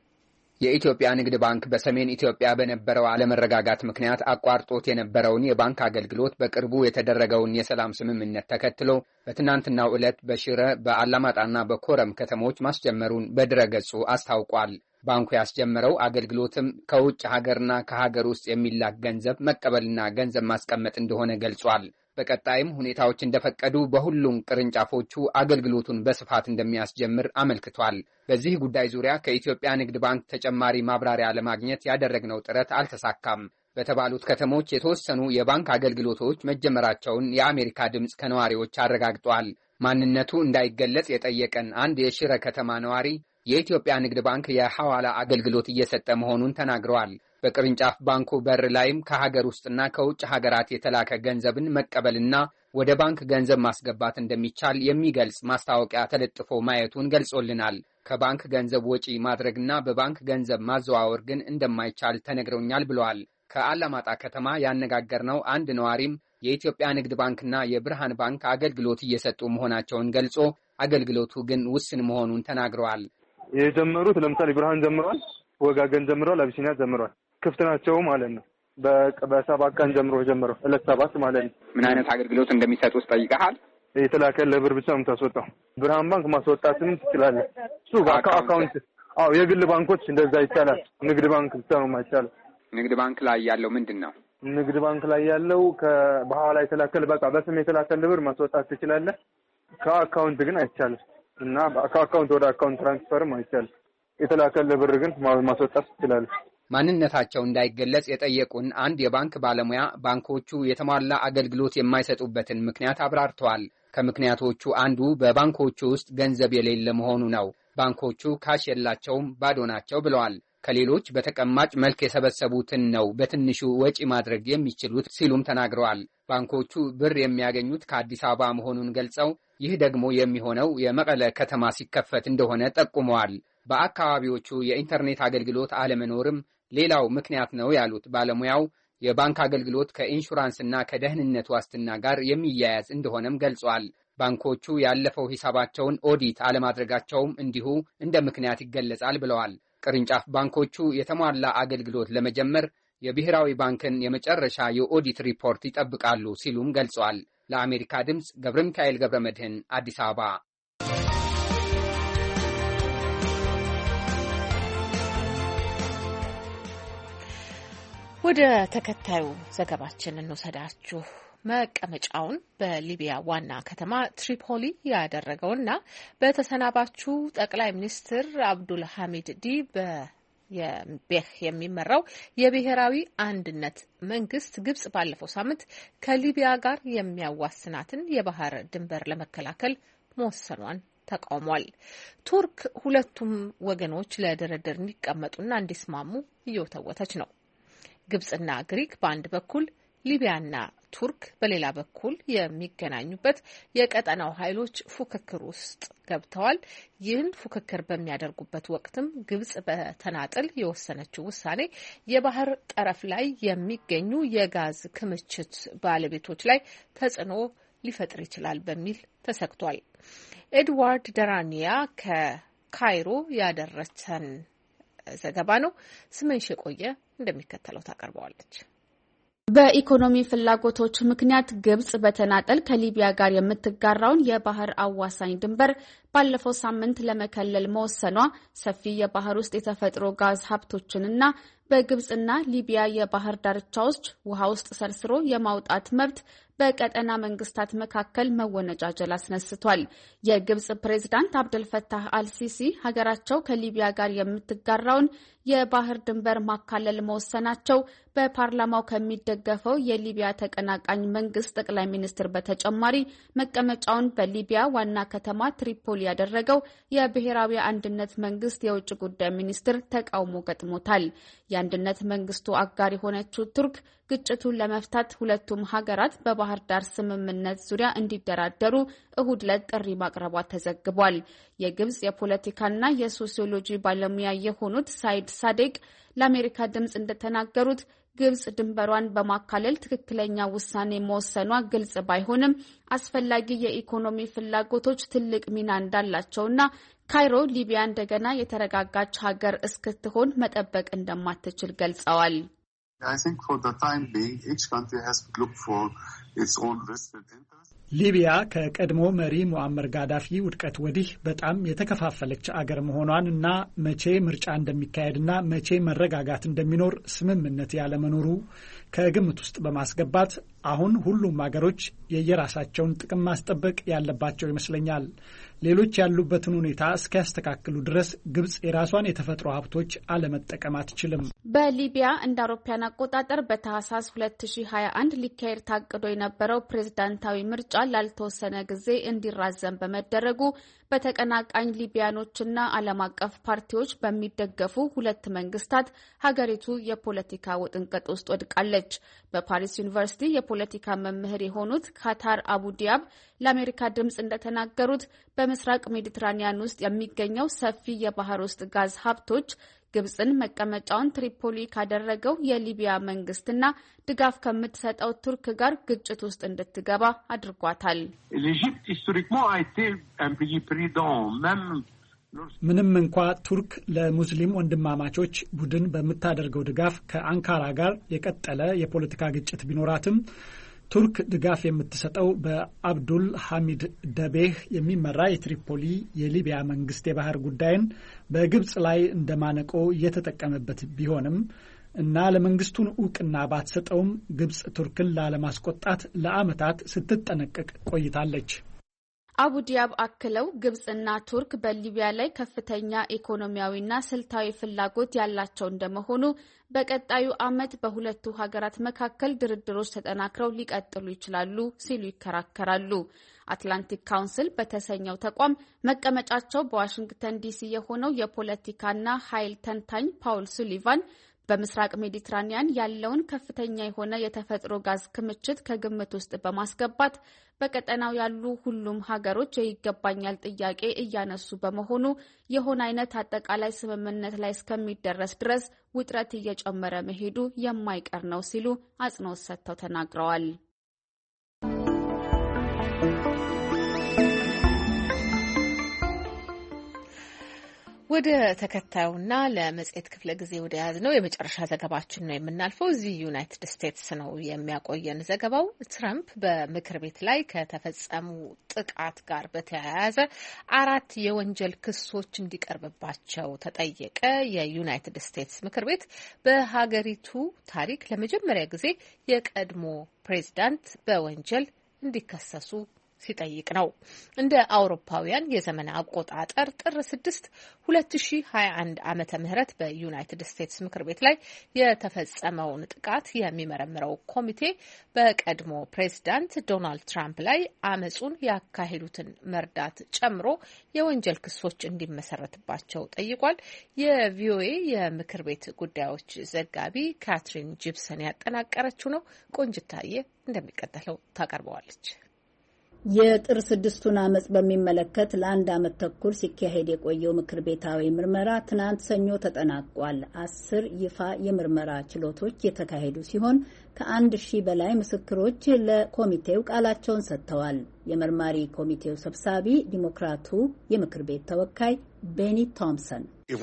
የኢትዮጵያ ንግድ ባንክ በሰሜን ኢትዮጵያ በነበረው አለመረጋጋት ምክንያት አቋርጦት የነበረውን የባንክ አገልግሎት በቅርቡ የተደረገውን የሰላም ስምምነት ተከትሎ በትናንትናው ዕለት በሽረ በአላማጣና በኮረም ከተሞች ማስጀመሩን በድረገጹ አስታውቋል። ባንኩ ያስጀመረው አገልግሎትም ከውጭ ሀገርና ከሀገር ውስጥ የሚላክ ገንዘብ መቀበልና ገንዘብ ማስቀመጥ እንደሆነ ገልጿል። በቀጣይም ሁኔታዎች እንደፈቀዱ በሁሉም ቅርንጫፎቹ አገልግሎቱን በስፋት እንደሚያስጀምር አመልክቷል። በዚህ ጉዳይ ዙሪያ ከኢትዮጵያ ንግድ ባንክ ተጨማሪ ማብራሪያ ለማግኘት ያደረግነው ጥረት አልተሳካም። በተባሉት ከተሞች የተወሰኑ የባንክ አገልግሎቶች መጀመራቸውን የአሜሪካ ድምፅ ከነዋሪዎች አረጋግጧል። ማንነቱ እንዳይገለጽ የጠየቀን አንድ የሽረ ከተማ ነዋሪ የኢትዮጵያ ንግድ ባንክ የሐዋላ አገልግሎት እየሰጠ መሆኑን ተናግረዋል። በቅርንጫፍ ባንኩ በር ላይም ከሀገር ውስጥና ከውጭ ሀገራት የተላከ ገንዘብን መቀበልና ወደ ባንክ ገንዘብ ማስገባት እንደሚቻል የሚገልጽ ማስታወቂያ ተለጥፎ ማየቱን ገልጾልናል። ከባንክ ገንዘብ ወጪ ማድረግና በባንክ ገንዘብ ማዘዋወር ግን እንደማይቻል ተነግረውኛል ብለዋል። ከአላማጣ ከተማ ያነጋገርነው አንድ ነዋሪም የኢትዮጵያ ንግድ ባንክና የብርሃን ባንክ አገልግሎት እየሰጡ መሆናቸውን ገልጾ አገልግሎቱ ግን ውስን መሆኑን ተናግረዋል። የጀመሩት ለምሳሌ ብርሃን ጀምሯል፣ ወጋገን ጀምሯል፣ አቢሲኒያ ጀምሯል። ክፍት ናቸው ማለት ነው። በ7 ቀን ጀምሮ ዕለት 7 ማለት ነው። ምን አይነት አገልግሎት እንደሚሰጡ ጠይቀሃል? የተላከለ ብር ብቻ ነው የምታስወጣው። ብርሃን ባንክ ማስወጣትም ትችላለህ። እሱ በአካውንት የግል ባንኮች እንደዛ ይቻላል። ንግድ ባንክ ብቻ ነው የማይቻለው። ንግድ ባንክ ላይ ያለው ምንድነው? ንግድ ባንክ ላይ ያለው በኋላ የተላከለ በቃ በስም የተላከለ ብር ማስወጣት ትችላለህ። ከአካውንት ግን አይቻልም እና ከአካውንት ወደ አካውንት ትራንስፈርም አይቻልም። የተላከለ ብር ግን ማስወጣት ትችላለህ። ማንነታቸው እንዳይገለጽ የጠየቁን አንድ የባንክ ባለሙያ ባንኮቹ የተሟላ አገልግሎት የማይሰጡበትን ምክንያት አብራርተዋል። ከምክንያቶቹ አንዱ በባንኮቹ ውስጥ ገንዘብ የሌለ መሆኑ ነው። ባንኮቹ ካሽ የላቸውም፣ ባዶ ናቸው ብለዋል። ከሌሎች በተቀማጭ መልክ የሰበሰቡትን ነው በትንሹ ወጪ ማድረግ የሚችሉት ሲሉም ተናግረዋል። ባንኮቹ ብር የሚያገኙት ከአዲስ አበባ መሆኑን ገልጸው ይህ ደግሞ የሚሆነው የመቀለ ከተማ ሲከፈት እንደሆነ ጠቁመዋል። በአካባቢዎቹ የኢንተርኔት አገልግሎት አለመኖርም ሌላው ምክንያት ነው ያሉት ባለሙያው የባንክ አገልግሎት ከኢንሹራንስና ከደህንነት ዋስትና ጋር የሚያያዝ እንደሆነም ገልጿል። ባንኮቹ ያለፈው ሂሳባቸውን ኦዲት አለማድረጋቸውም እንዲሁ እንደ ምክንያት ይገለጻል ብለዋል። ቅርንጫፍ ባንኮቹ የተሟላ አገልግሎት ለመጀመር የብሔራዊ ባንክን የመጨረሻ የኦዲት ሪፖርት ይጠብቃሉ ሲሉም ገልጿል። ለአሜሪካ ድምፅ ገብረ ሚካኤል ገብረ መድህን አዲስ አበባ። ወደ ተከታዩ ዘገባችን እንወሰዳችሁ። መቀመጫውን በሊቢያ ዋና ከተማ ትሪፖሊ ያደረገውና በተሰናባቹ ጠቅላይ ሚኒስትር አብዱል ሐሚድ ዲቤህ የሚመራው የብሔራዊ አንድነት መንግስት ግብጽ ባለፈው ሳምንት ከሊቢያ ጋር የሚያዋስናትን የባህር ድንበር ለመከላከል መወሰኗን ተቃውሟል። ቱርክ ሁለቱም ወገኖች ለድርድር እንዲቀመጡና እንዲስማሙ እየወተወተች ነው። ግብጽና ግሪክ በአንድ በኩል ሊቢያና ቱርክ በሌላ በኩል የሚገናኙበት የቀጠናው ኃይሎች ፉክክር ውስጥ ገብተዋል። ይህን ፉክክር በሚያደርጉበት ወቅትም ግብጽ በተናጥል የወሰነችው ውሳኔ የባህር ጠረፍ ላይ የሚገኙ የጋዝ ክምችት ባለቤቶች ላይ ተጽዕኖ ሊፈጥር ይችላል በሚል ተሰግቷል። ኤድዋርድ ደራኒያ ከካይሮ ያደረሰን ዘገባ ነው። ስመኝሽ የቆየ እንደሚከተለው ታቀርበዋለች። በኢኮኖሚ ፍላጎቶች ምክንያት ግብጽ በተናጠል ከሊቢያ ጋር የምትጋራውን የባህር አዋሳኝ ድንበር ባለፈው ሳምንት ለመከለል መወሰኗ ሰፊ የባህር ውስጥ የተፈጥሮ ጋዝ ሀብቶችንና በግብጽና ሊቢያ የባህር ዳርቻዎች ውሃ ውስጥ ሰርስሮ የማውጣት መብት በቀጠና መንግስታት መካከል መወነጃጀል አስነስቷል። የግብጽ ፕሬዝዳንት አብደልፈታህ አልሲሲ ሀገራቸው ከሊቢያ ጋር የምትጋራውን የባህር ድንበር ማካለል መወሰናቸው በፓርላማው ከሚደገፈው የሊቢያ ተቀናቃኝ መንግስት ጠቅላይ ሚኒስትር በተጨማሪ መቀመጫውን በሊቢያ ዋና ከተማ ትሪፖሊ ያደረገው የብሔራዊ አንድነት መንግስት የውጭ ጉዳይ ሚኒስትር ተቃውሞ ገጥሞታል። የአንድነት መንግስቱ አጋር የሆነችው ቱርክ ግጭቱን ለመፍታት ሁለቱም ሀገራት በባህር ዳር ስምምነት ዙሪያ እንዲደራደሩ እሁድ ዕለት ጥሪ ማቅረቧ ተዘግቧል። የግብጽ የፖለቲካና የሶሲዮሎጂ ባለሙያ የሆኑት ሳይድ ሳዴቅ ለአሜሪካ ድምጽ እንደተናገሩት ግብጽ ድንበሯን በማካለል ትክክለኛ ውሳኔ መወሰኗ ግልጽ ባይሆንም አስፈላጊ የኢኮኖሚ ፍላጎቶች ትልቅ ሚና እንዳላቸውና ካይሮ ሊቢያ እንደገና የተረጋጋች ሀገር እስክትሆን መጠበቅ እንደማትችል ገልጸዋል። ሊቢያ ከቀድሞ መሪ ሙአመር ጋዳፊ ውድቀት ወዲህ በጣም የተከፋፈለች አገር መሆኗን እና መቼ ምርጫ እንደሚካሄድና መቼ መረጋጋት እንደሚኖር ስምምነት ያለመኖሩ ከግምት ውስጥ በማስገባት አሁን ሁሉም አገሮች የየራሳቸውን ጥቅም ማስጠበቅ ያለባቸው ይመስለኛል። ሌሎች ያሉበትን ሁኔታ እስኪያስተካክሉ ድረስ ግብጽ የራሷን የተፈጥሮ ሀብቶች አለመጠቀም አትችልም። በሊቢያ እንደ አውሮፓውያን አቆጣጠር በታህሳስ 2021 ሊካሄድ ታቅዶ የነበረው ፕሬዝዳንታዊ ምርጫ ላልተወሰነ ጊዜ እንዲራዘም በመደረጉ በተቀናቃኝ ሊቢያኖችና ዓለም አቀፍ ፓርቲዎች በሚደገፉ ሁለት መንግስታት ሀገሪቱ የፖለቲካ ውጥንቅጥ ውስጥ ወድቃለች። በፓሪስ ዩኒቨርሲቲ የፖለቲካ መምህር የሆኑት ካታር አቡዲያብ ለአሜሪካ ድምጽ እንደተናገሩት በምስራቅ ሜዲትራኒያን ውስጥ የሚገኘው ሰፊ የባህር ውስጥ ጋዝ ሀብቶች ግብጽን መቀመጫውን ትሪፖሊ ካደረገው የሊቢያ መንግስትና ድጋፍ ከምትሰጠው ቱርክ ጋር ግጭት ውስጥ እንድትገባ አድርጓታል። ምንም እንኳ ቱርክ ለሙስሊም ወንድማማቾች ቡድን በምታደርገው ድጋፍ ከአንካራ ጋር የቀጠለ የፖለቲካ ግጭት ቢኖራትም ቱርክ ድጋፍ የምትሰጠው በአብዱል ሐሚድ ደቤህ የሚመራ የትሪፖሊ የሊቢያ መንግስት የባህር ጉዳይን በግብጽ ላይ እንደማነቆ እየተጠቀመበት ቢሆንም እና ለመንግስቱን ዕውቅና ባትሰጠውም ግብጽ ቱርክን ላለማስቆጣት ለዓመታት ስትጠነቀቅ ቆይታለች። አቡ ዲያብ አክለው ግብጽና ቱርክ በሊቢያ ላይ ከፍተኛ ኢኮኖሚያዊና ስልታዊ ፍላጎት ያላቸው እንደመሆኑ በቀጣዩ ዓመት በሁለቱ ሀገራት መካከል ድርድሮች ተጠናክረው ሊቀጥሉ ይችላሉ ሲሉ ይከራከራሉ። አትላንቲክ ካውንስል በተሰኘው ተቋም መቀመጫቸው በዋሽንግተን ዲሲ የሆነው የፖለቲካና ኃይል ተንታኝ ፓውል ሱሊቫን በምስራቅ ሜዲትራኒያን ያለውን ከፍተኛ የሆነ የተፈጥሮ ጋዝ ክምችት ከግምት ውስጥ በማስገባት በቀጠናው ያሉ ሁሉም ሀገሮች የይገባኛል ጥያቄ እያነሱ በመሆኑ የሆነ አይነት አጠቃላይ ስምምነት ላይ እስከሚደረስ ድረስ ውጥረት እየጨመረ መሄዱ የማይቀር ነው ሲሉ አጽንኦት ሰጥተው ተናግረዋል። ወደ ተከታዩና ለመጽሔት ክፍለ ጊዜ ወደ ያዝነው የመጨረሻ ዘገባችን ነው የምናልፈው። እዚህ ዩናይትድ ስቴትስ ነው የሚያቆየን ዘገባው። ትራምፕ በምክር ቤት ላይ ከተፈጸሙ ጥቃት ጋር በተያያዘ 4 የወንጀል ክሶች እንዲቀርብባቸው ተጠየቀ። የዩናይትድ ስቴትስ ምክር ቤት በሀገሪቱ ታሪክ ለመጀመሪያ ጊዜ የቀድሞ ፕሬዚዳንት በወንጀል እንዲከሰሱ ሲጠይቅ ነው። እንደ አውሮፓውያን የዘመን አቆጣጠር ጥር 6 2021 ዓመተ ምህረት በዩናይትድ ስቴትስ ምክር ቤት ላይ የተፈጸመውን ጥቃት የሚመረምረው ኮሚቴ በቀድሞ ፕሬዝዳንት ዶናልድ ትራምፕ ላይ አመጹን ያካሄዱትን መርዳት ጨምሮ የወንጀል ክሶች እንዲመሰረትባቸው ጠይቋል። የቪኦኤ የምክር ቤት ጉዳዮች ዘጋቢ ካትሪን ጂፕሰን ያጠናቀረችው ነው። ቆንጅታዬ እንደሚቀጥለው ታቀርበዋለች። የጥር 6ቱን አመጽ በሚመለከት ለ1 ዓመት ተኩል ሲካሄድ የቆየው ምክር ቤታዊ ምርመራ ትናንት ሰኞ ተጠናቋል። 10 ይፋ የምርመራ ችሎቶች የተካሄዱ ሲሆን ከ1000 በላይ ምስክሮች ለኮሚቴው ቃላቸውን ሰጥተዋል። የመርማሪ ኮሚቴው ሰብሳቢ ዲሞክራቱ የምክር ቤት ተወካይ ቤኒ ቶምሰን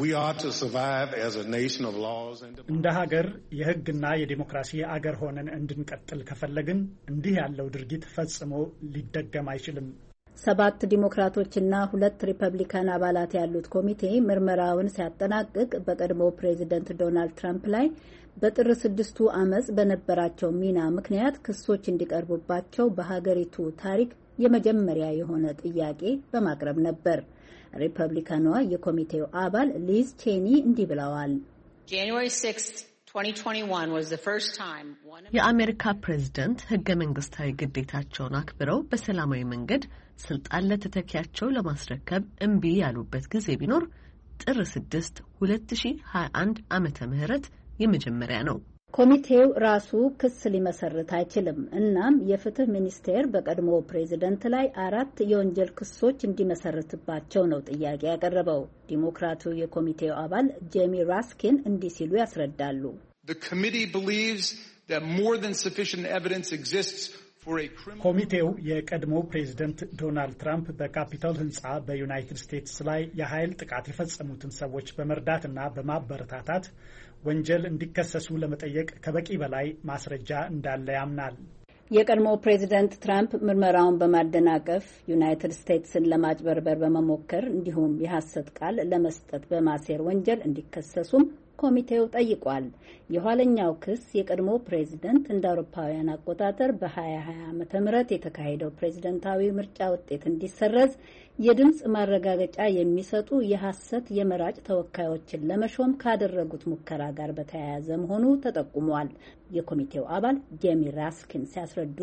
እንደ ሀገር የሕግና የዲሞክራሲ አገር ሆነን እንድንቀጥል ከፈለግን እንዲህ ያለው ድርጊት ፈጽሞ ሊደገም አይችልም። 7 ዲሞክራቶችና 2 ሪፐብሊካን አባላት ያሉት ኮሚቴ ምርመራውን ሲያጠናቅቅ በቀድሞ ፕሬዚደንት ዶናልድ ትራምፕ ላይ በጥር 6ቱ አመጽ በነበራቸው ሚና ምክንያት ክሶች እንዲቀርቡባቸው በሀገሪቱ ታሪክ የመጀመሪያ የሆነ ጥያቄ በማቅረብ ነበር። ሪፐብሊካኗ የኮሚቴው አባል ሊዝ ቼኒ እንዲህ ብለዋል። የአሜሪካ ፕሬዝደንት ህገ መንግስታዊ ግዴታቸውን አክብረው በሰላማዊ መንገድ ስልጣን ለተተኪያቸው ለማስረከብ እምቢ ያሉበት ጊዜ ቢኖር ጥር 6 2021 ዓመተ ምህረት የመጀመሪያ ነው። ኮሚቴው ራሱ ክስ ሊመሰርት አይችልም። እናም የፍትህ ሚኒስቴር በቀድሞ ፕሬዝደንት ላይ 4 የወንጀል ክሶች እንዲመሰርትባቸው ነው ጥያቄ ያቀረበው። ዲሞክራቱ የኮሚቴው አባል ጄሚ ራስኪን እንዲህ ሲሉ ያስረዳሉ። ኮሚቴው የቀድሞ ፕሬዝደንት ዶናልድ ትራምፕ በካፒቶል ህንፃ በዩናይትድ ስቴትስ ላይ የኃይል ጥቃት የፈጸሙትን ሰዎች በመርዳትና በማበረታታት ወንጀል እንዲከሰሱ ለመጠየቅ ከበቂ በላይ ማስረጃ እንዳለ ያምናል። የቀድሞ ፕሬዝደንት ትራምፕ ምርመራውን በማደናቀፍ ዩናይትድ ስቴትስን ለማጭበርበር በመሞከር እንዲሁም የሐሰት ቃል ለመስጠት በማሴር ወንጀል እንዲከሰሱም ኮሚቴው ጠይቋል። የኋለኛው ክስ የቀድሞ ፕሬዝደንት እንደ አውሮፓውያን አቆጣጠር በ2020 ዓመተ ምህረት የተካሄደው ፕሬዝደንታዊ ምርጫ ውጤት እንዲሰረዝ የድምጽ ማረጋገጫ የሚሰጡ የሐሰት የመራጭ ተወካዮችን ለመሾም ካደረጉት ሙከራ ጋር በተያያዘ መሆኑ ተጠቁሟል። የኮሚቴው አባል ጄሚ ራስኪን ሲያስረዱ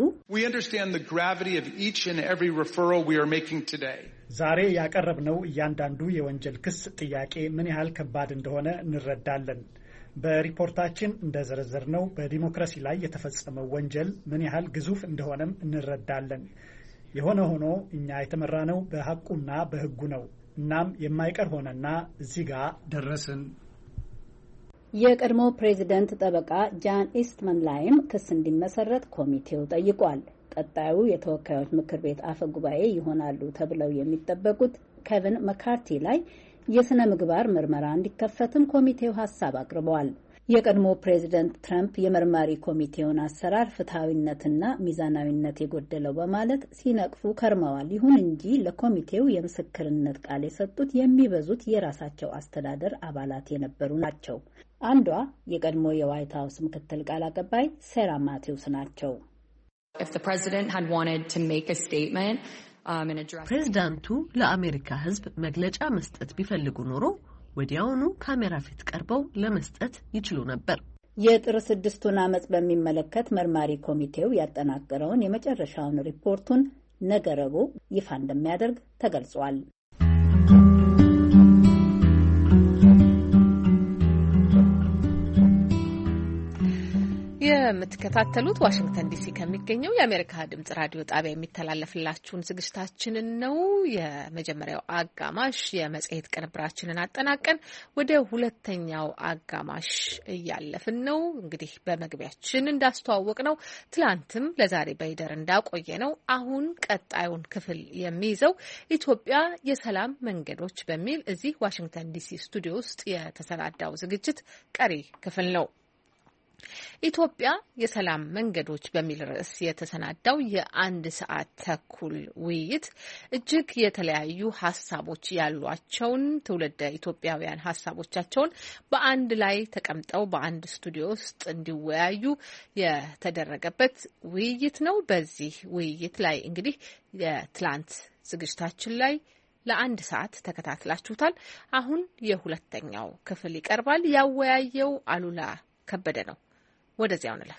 ዛሬ ያቀረብነው እያንዳንዱ የወንጀል ክስ ጥያቄ ምን ያህል ከባድ እንደሆነ እንረዳለን። በሪፖርታችን እንደዘረዘርነው በዲሞክራሲ ላይ የተፈጸመው ወንጀል ምን ያህል ግዙፍ እንደሆነም እንረዳለን። የሆነ ሆኖ እኛ የተመራነው በሐቁና በሕጉ ነው። እናም የማይቀር ሆነና እዚህ ጋር ደረስን። የቀድሞ ፕሬዝደንት ጠበቃ ጃን ኢስትመን ላይም ክስ እንዲመሰረት ኮሚቴው ጠይቋል። ቀጣዩ የተወካዮች ምክር ቤት አፈ ጉባኤ ይሆናሉ ተብለው የሚጠበቁት ኬቪን መካርቲ ላይ የስነ ምግባር ምርመራ እንዲከፈትም ኮሚቴው ሀሳብ አቅርበዋል። የቀድሞ ፕሬዚደንት ትራምፕ የመርማሪ ኮሚቴውን አሰራር ፍትሐዊነትና ሚዛናዊነት የጎደለው በማለት ሲነቅፉ ከርመዋል። ይሁን እንጂ ለኮሚቴው የምስክርነት ቃል የሰጡት የሚበዙት የራሳቸው አስተዳደር አባላት የነበሩ ናቸው። አንዷ የቀድሞ የዋይት ሀውስ ምክትል ቃል አቀባይ ሴራ ማቲውስ ናቸው። ፕሬዚዳንቱ ለአሜሪካ ሕዝብ መግለጫ መስጠት ቢፈልጉ ኖሮ ወዲያውኑ ካሜራ ፊት ቀርበው ለመስጠት ይችሉ ነበር። የጥር 6ቱን አመጽ በሚመለከት መርማሪ ኮሚቴው ያጠናቀረውን የመጨረሻውን ሪፖርቱን ነገ ረቡዕ ይፋ እንደሚያደርግ ተገልጿል። የምትከታተሉት ዋሽንግተን ዲሲ ከሚገኘው የአሜሪካ ድምጽ ራዲዮ ጣቢያ የሚተላለፍላችሁን ዝግጅታችንን ነው። የመጀመሪያው አጋማሽ የመጽሔት ቅንብራችንን አጠናቀን ወደ ሁለተኛው አጋማሽ እያለፍን ነው። እንግዲህ በመግቢያችን እንዳስተዋወቅ ነው ትላንትም ለዛሬ በይደር እንዳቆየ ነው አሁን ቀጣዩን ክፍል የሚይዘው ኢትዮጵያ የሰላም መንገዶች በሚል እዚህ ዋሽንግተን ዲሲ ስቱዲዮ ውስጥ የተሰናዳው ዝግጅት ቀሪ ክፍል ነው። ኢትዮጵያ የሰላም መንገዶች በሚል ርዕስ የተሰናዳው የአንድ ሰዓት ተኩል ውይይት እጅግ የተለያዩ ሀሳቦች ያሏቸውን ትውልደ ኢትዮጵያውያን ሀሳቦቻቸውን በአንድ ላይ ተቀምጠው በአንድ ስቱዲዮ ውስጥ እንዲወያዩ የተደረገበት ውይይት ነው። በዚህ ውይይት ላይ እንግዲህ የትላንት ዝግጅታችን ላይ ለአንድ ሰዓት ተከታትላችሁታል። አሁን የሁለተኛው ክፍል ይቀርባል። ያወያየው አሉላ ከበደ ነው። ወደዚያው እንለፍ።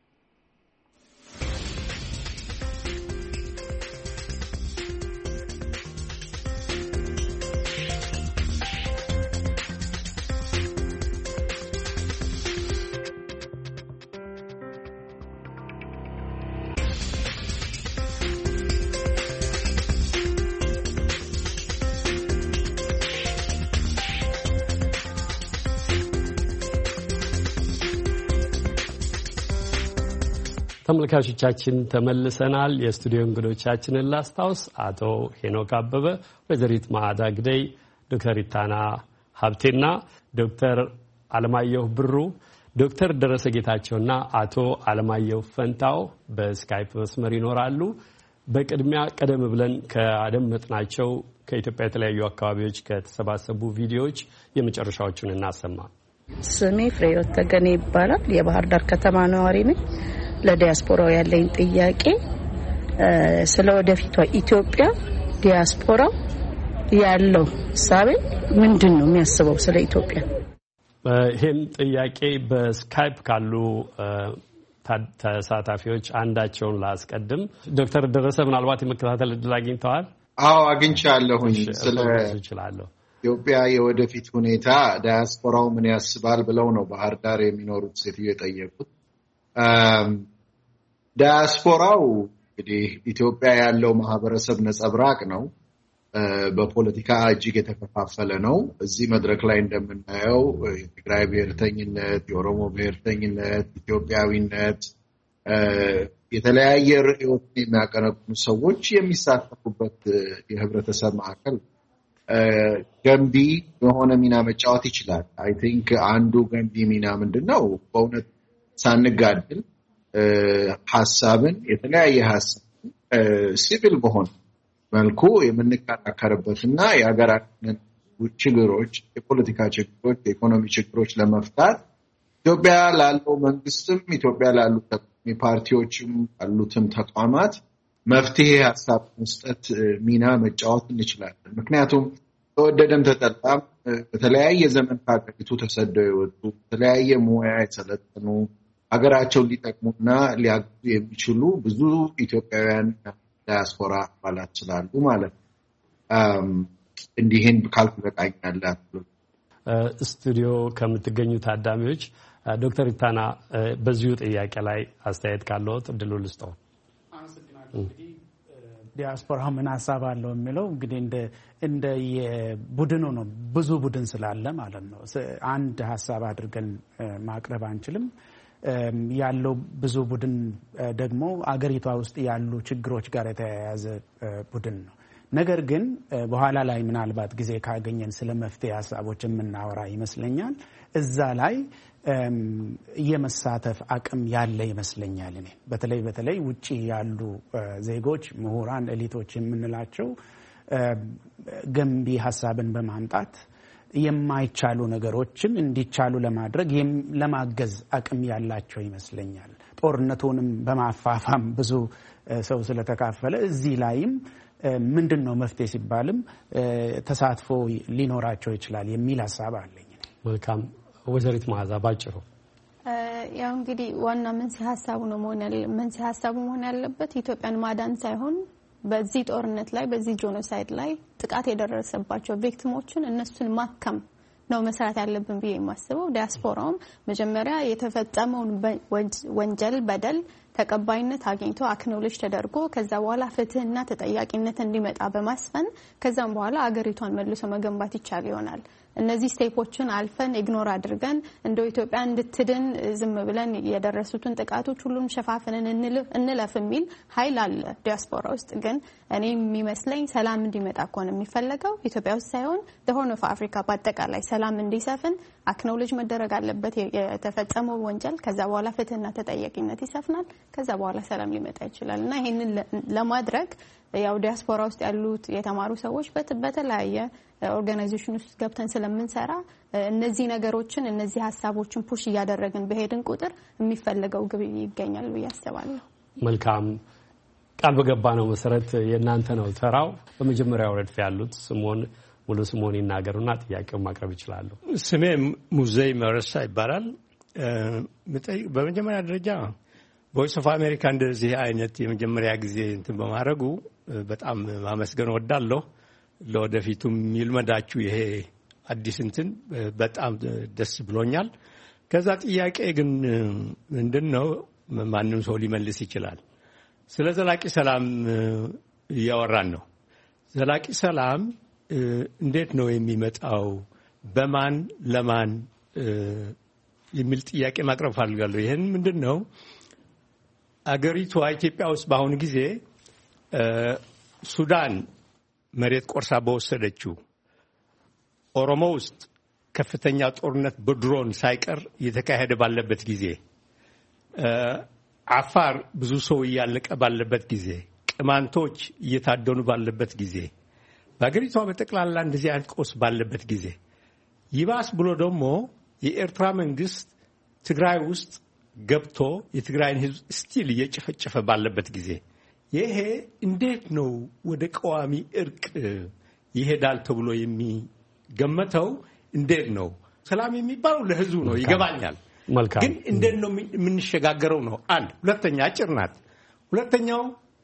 ተመልካቾቻችን ተመልሰናል። የስቱዲዮ እንግዶቻችንን ላስታውስ። አቶ ሄኖክ አበበ፣ ወይዘሪት ማዕዳ ግደይ፣ ዶክተር ኢታና ሀብቴና ዶክተር አለማየሁ ብሩ፣ ዶክተር ደረሰ ጌታቸውና አቶ አለማየሁ ፈንታው በስካይፕ መስመር ይኖራሉ። በቅድሚያ ቀደም ብለን ካደመጥናቸው ከኢትዮጵያ የተለያዩ አካባቢዎች ከተሰባሰቡ ቪዲዮዎች የመጨረሻዎቹን እናሰማ። ስሜ ፍሬህይወት ተገኔ ይባላል። የባህር ዳር ከተማ ነዋሪ ነኝ። ለዲያስፖራው ያለኝ ጥያቄ ስለ ወደፊቷ ኢትዮጵያ ዲያስፖራው ያለው ሳቤ ምንድን ነው የሚያስበው ስለ ኢትዮጵያ? ይህን ጥያቄ በስካይፕ ካሉ ተሳታፊዎች አንዳቸውን ላስቀድም። ዶክተር ደረሰ ምናልባት የመከታተል እድል አግኝተዋል? አዎ አግኝቻለሁኝ። ስለ ኢትዮጵያ የወደፊት ሁኔታ ዲያስፖራው ምን ያስባል ብለው ነው ባህር ዳር የሚኖሩት ሴትዮ የጠየቁት። ዲያስፖራው እንግዲህ ኢትዮጵያ ያለው ማህበረሰብ ነጸብራቅ ነው። በፖለቲካ እጅግ የተከፋፈለ ነው። እዚህ መድረክ ላይ እንደምናየው የትግራይ ብሔርተኝነት፣ የኦሮሞ ብሔርተኝነት፣ ኢትዮጵያዊነት፣ የተለያየ ርዕዮትን የሚያቀነቅኑ ሰዎች የሚሳተፉበት የህብረተሰብ ማዕከል ገንቢ የሆነ ሚና መጫወት ይችላል። አይ ቲንክ አንዱ ገንቢ ሚና ምንድነው? በእውነት ሳንጋድል ሐሳብን የተለያየ ሐሳብ ሲቪል በሆነ መልኩ የምንከራከርበትና የሀገራችንን ችግሮች፣ የፖለቲካ ችግሮች፣ የኢኮኖሚ ችግሮች ለመፍታት ኢትዮጵያ ላለው መንግስትም ኢትዮጵያ ላሉ ተቃዋሚ ፓርቲዎችም ያሉትም ተቋማት መፍትሄ ሐሳብ መስጠት ሚና መጫወት እንችላለን። ምክንያቱም ተወደደም ተጠላም በተለያየ ዘመን ከሀገሪቱ ተሰደው የወጡ በተለያየ ሙያ የሰለጠኑ ሀገራቸውን ሊጠቅሙና ሊያግዙ የሚችሉ ብዙ ኢትዮጵያውያን ዳያስፖራ አባላት ስላሉ ማለት ነው። እንዲህን ካልኩ በቃኛለ። ስቱዲዮ ከምትገኙ ታዳሚዎች ዶክተር ኢታና በዚሁ ጥያቄ ላይ አስተያየት ካለዎት እድሉ ልስጠው። ዲያስፖራ ምን ሀሳብ አለው የሚለው እንግዲህ እንደ የቡድኑ ነው። ብዙ ቡድን ስላለ ማለት ነው አንድ ሀሳብ አድርገን ማቅረብ አንችልም። ያለው ብዙ ቡድን ደግሞ አገሪቷ ውስጥ ያሉ ችግሮች ጋር የተያያዘ ቡድን ነው። ነገር ግን በኋላ ላይ ምናልባት ጊዜ ካገኘን ስለ መፍትሄ ሀሳቦች የምናወራ ይመስለኛል። እዛ ላይ የመሳተፍ አቅም ያለ ይመስለኛል። እኔ በተለይ ውጪ ያሉ ዜጎች፣ ምሁራን፣ ኤሊቶች የምንላቸው ገንቢ ሀሳብን በማምጣት የማይቻሉ ነገሮችን እንዲቻሉ ለማድረግ ለማገዝ አቅም ያላቸው ይመስለኛል። ጦርነቱንም በማፋፋም ብዙ ሰው ስለተካፈለ እዚህ ላይም ምንድነው መፍትሄ ሲባልም ተሳትፎ ሊኖራቸው ይችላል የሚል ሀሳብ አለኝ። መልካም ወዘሪት መዓዛ ባጭሩ ያው እንግዲህ ዋና መንስኤ ሀሳቡ መሆን ያለበት ኢትዮጵያን ማዳን ሳይሆን በዚህ ጦርነት ላይ በዚህ ጄኖሳይድ ላይ ጥቃት የደረሰባቸው ቪክቲሞችን እነሱን ማከም ነው መስራት ያለብን ብዬ የማስበው። ዲያስፖራውም መጀመሪያ የተፈጸመውን ወንጀል በደል ተቀባይነት አግኝቶ አክኖሌጅ ተደርጎ ከዛ በኋላ ፍትህና ተጠያቂነት እንዲመጣ በማስፈን ከዛም በኋላ አገሪቷን መልሶ መገንባት ይቻል ይሆናል። እነዚህ ስቴፖችን አልፈን ኢግኖር አድርገን እንደው ኢትዮጵያ እንድትድን ዝም ብለን የደረሱትን ጥቃቶች ሁሉም ሸፋፍነን እንለፍ የሚል ኃይል አለ ዲያስፖራ ውስጥ። ግን እኔ የሚመስለኝ ሰላም እንዲመጣ ከሆነ የሚፈለገው ኢትዮጵያ ውስጥ ሳይሆን the Horn of Africa በአጠቃላይ ሰላም እንዲሰፍን አክኖሌጅ መደረግ አለበት የተፈጸመው ወንጀል። ከዛ በኋላ ፍትህና ተጠያቂነት ይሰፍናል። ከዛ በኋላ ሰላም ሊመጣ ይችላል እና ይሄንን ለማድረግ ያው ዲያስፖራ ውስጥ ያሉት የተማሩ ሰዎች በተለያየ ኦርጋናይዜሽን ውስጥ ገብተን ስለምንሰራ እነዚህ ነገሮችን እነዚህ ሀሳቦችን ፑሽ እያደረግን በሄድን ቁጥር የሚፈልገው ግብ ይገኛል ብዬ አስባለሁ። መልካም ቃል በገባነው መሰረት የእናንተ ነው ተራው። በመጀመሪያው ረድፍ ያሉት ሙሉ ስሞን ይናገሩና ጥያቄውን ማቅረብ ይችላሉ። ስሜ ሙዘይ መረሳ ይባላል። በመጀመሪያ ደረጃ ቮይስ ኦፍ አሜሪካ እንደዚህ አይነት የመጀመሪያ ጊዜ እንትን በማድረጉ በጣም ማመስገን ወዳለሁ። ለወደፊቱም ይልመዳችሁ ይሄ አዲስ እንትን በጣም ደስ ብሎኛል። ከዛ ጥያቄ ግን ምንድነው ማንም ሰው ሊመልስ ይችላል። ስለ ዘላቂ ሰላም እያወራን ነው። ዘላቂ ሰላም እንዴት ነው የሚመጣው? በማን ለማን የሚል ጥያቄ ማቅረብ ፈልጋለሁ። ይሄን ምንድነው አገሪቷ ኢትዮጵያ ውስጥ በአሁኑ ጊዜ ሱዳን መሬት ቆርሳ በወሰደችው፣ ኦሮሞ ውስጥ ከፍተኛ ጦርነት በድሮን ሳይቀር እየተካሄደ ባለበት ጊዜ፣ አፋር ብዙ ሰው እያለቀ ባለበት ጊዜ፣ ቅማንቶች እየታደኑ ባለበት ጊዜ፣ በአገሪቷ በጠቅላላ እንደዚህ አይነት ቀውስ ባለበት ጊዜ ይባስ ብሎ ደግሞ የኤርትራ መንግስት ትግራይ ውስጥ ገብቶ የትግራይን ህዝብ ስቲል እየጨፈጨፈ ባለበት ጊዜ ይሄ እንዴት ነው ወደ ቀዋሚ እርቅ ይሄዳል ተብሎ የሚገመተው? እንዴት ነው ሰላም የሚባለው? ለህዝቡ ነው ይገባኛል። ግን እንዴት ነው የምንሸጋገረው ነው አንድ። ሁለተኛ አጭር ናት። ሁለተኛው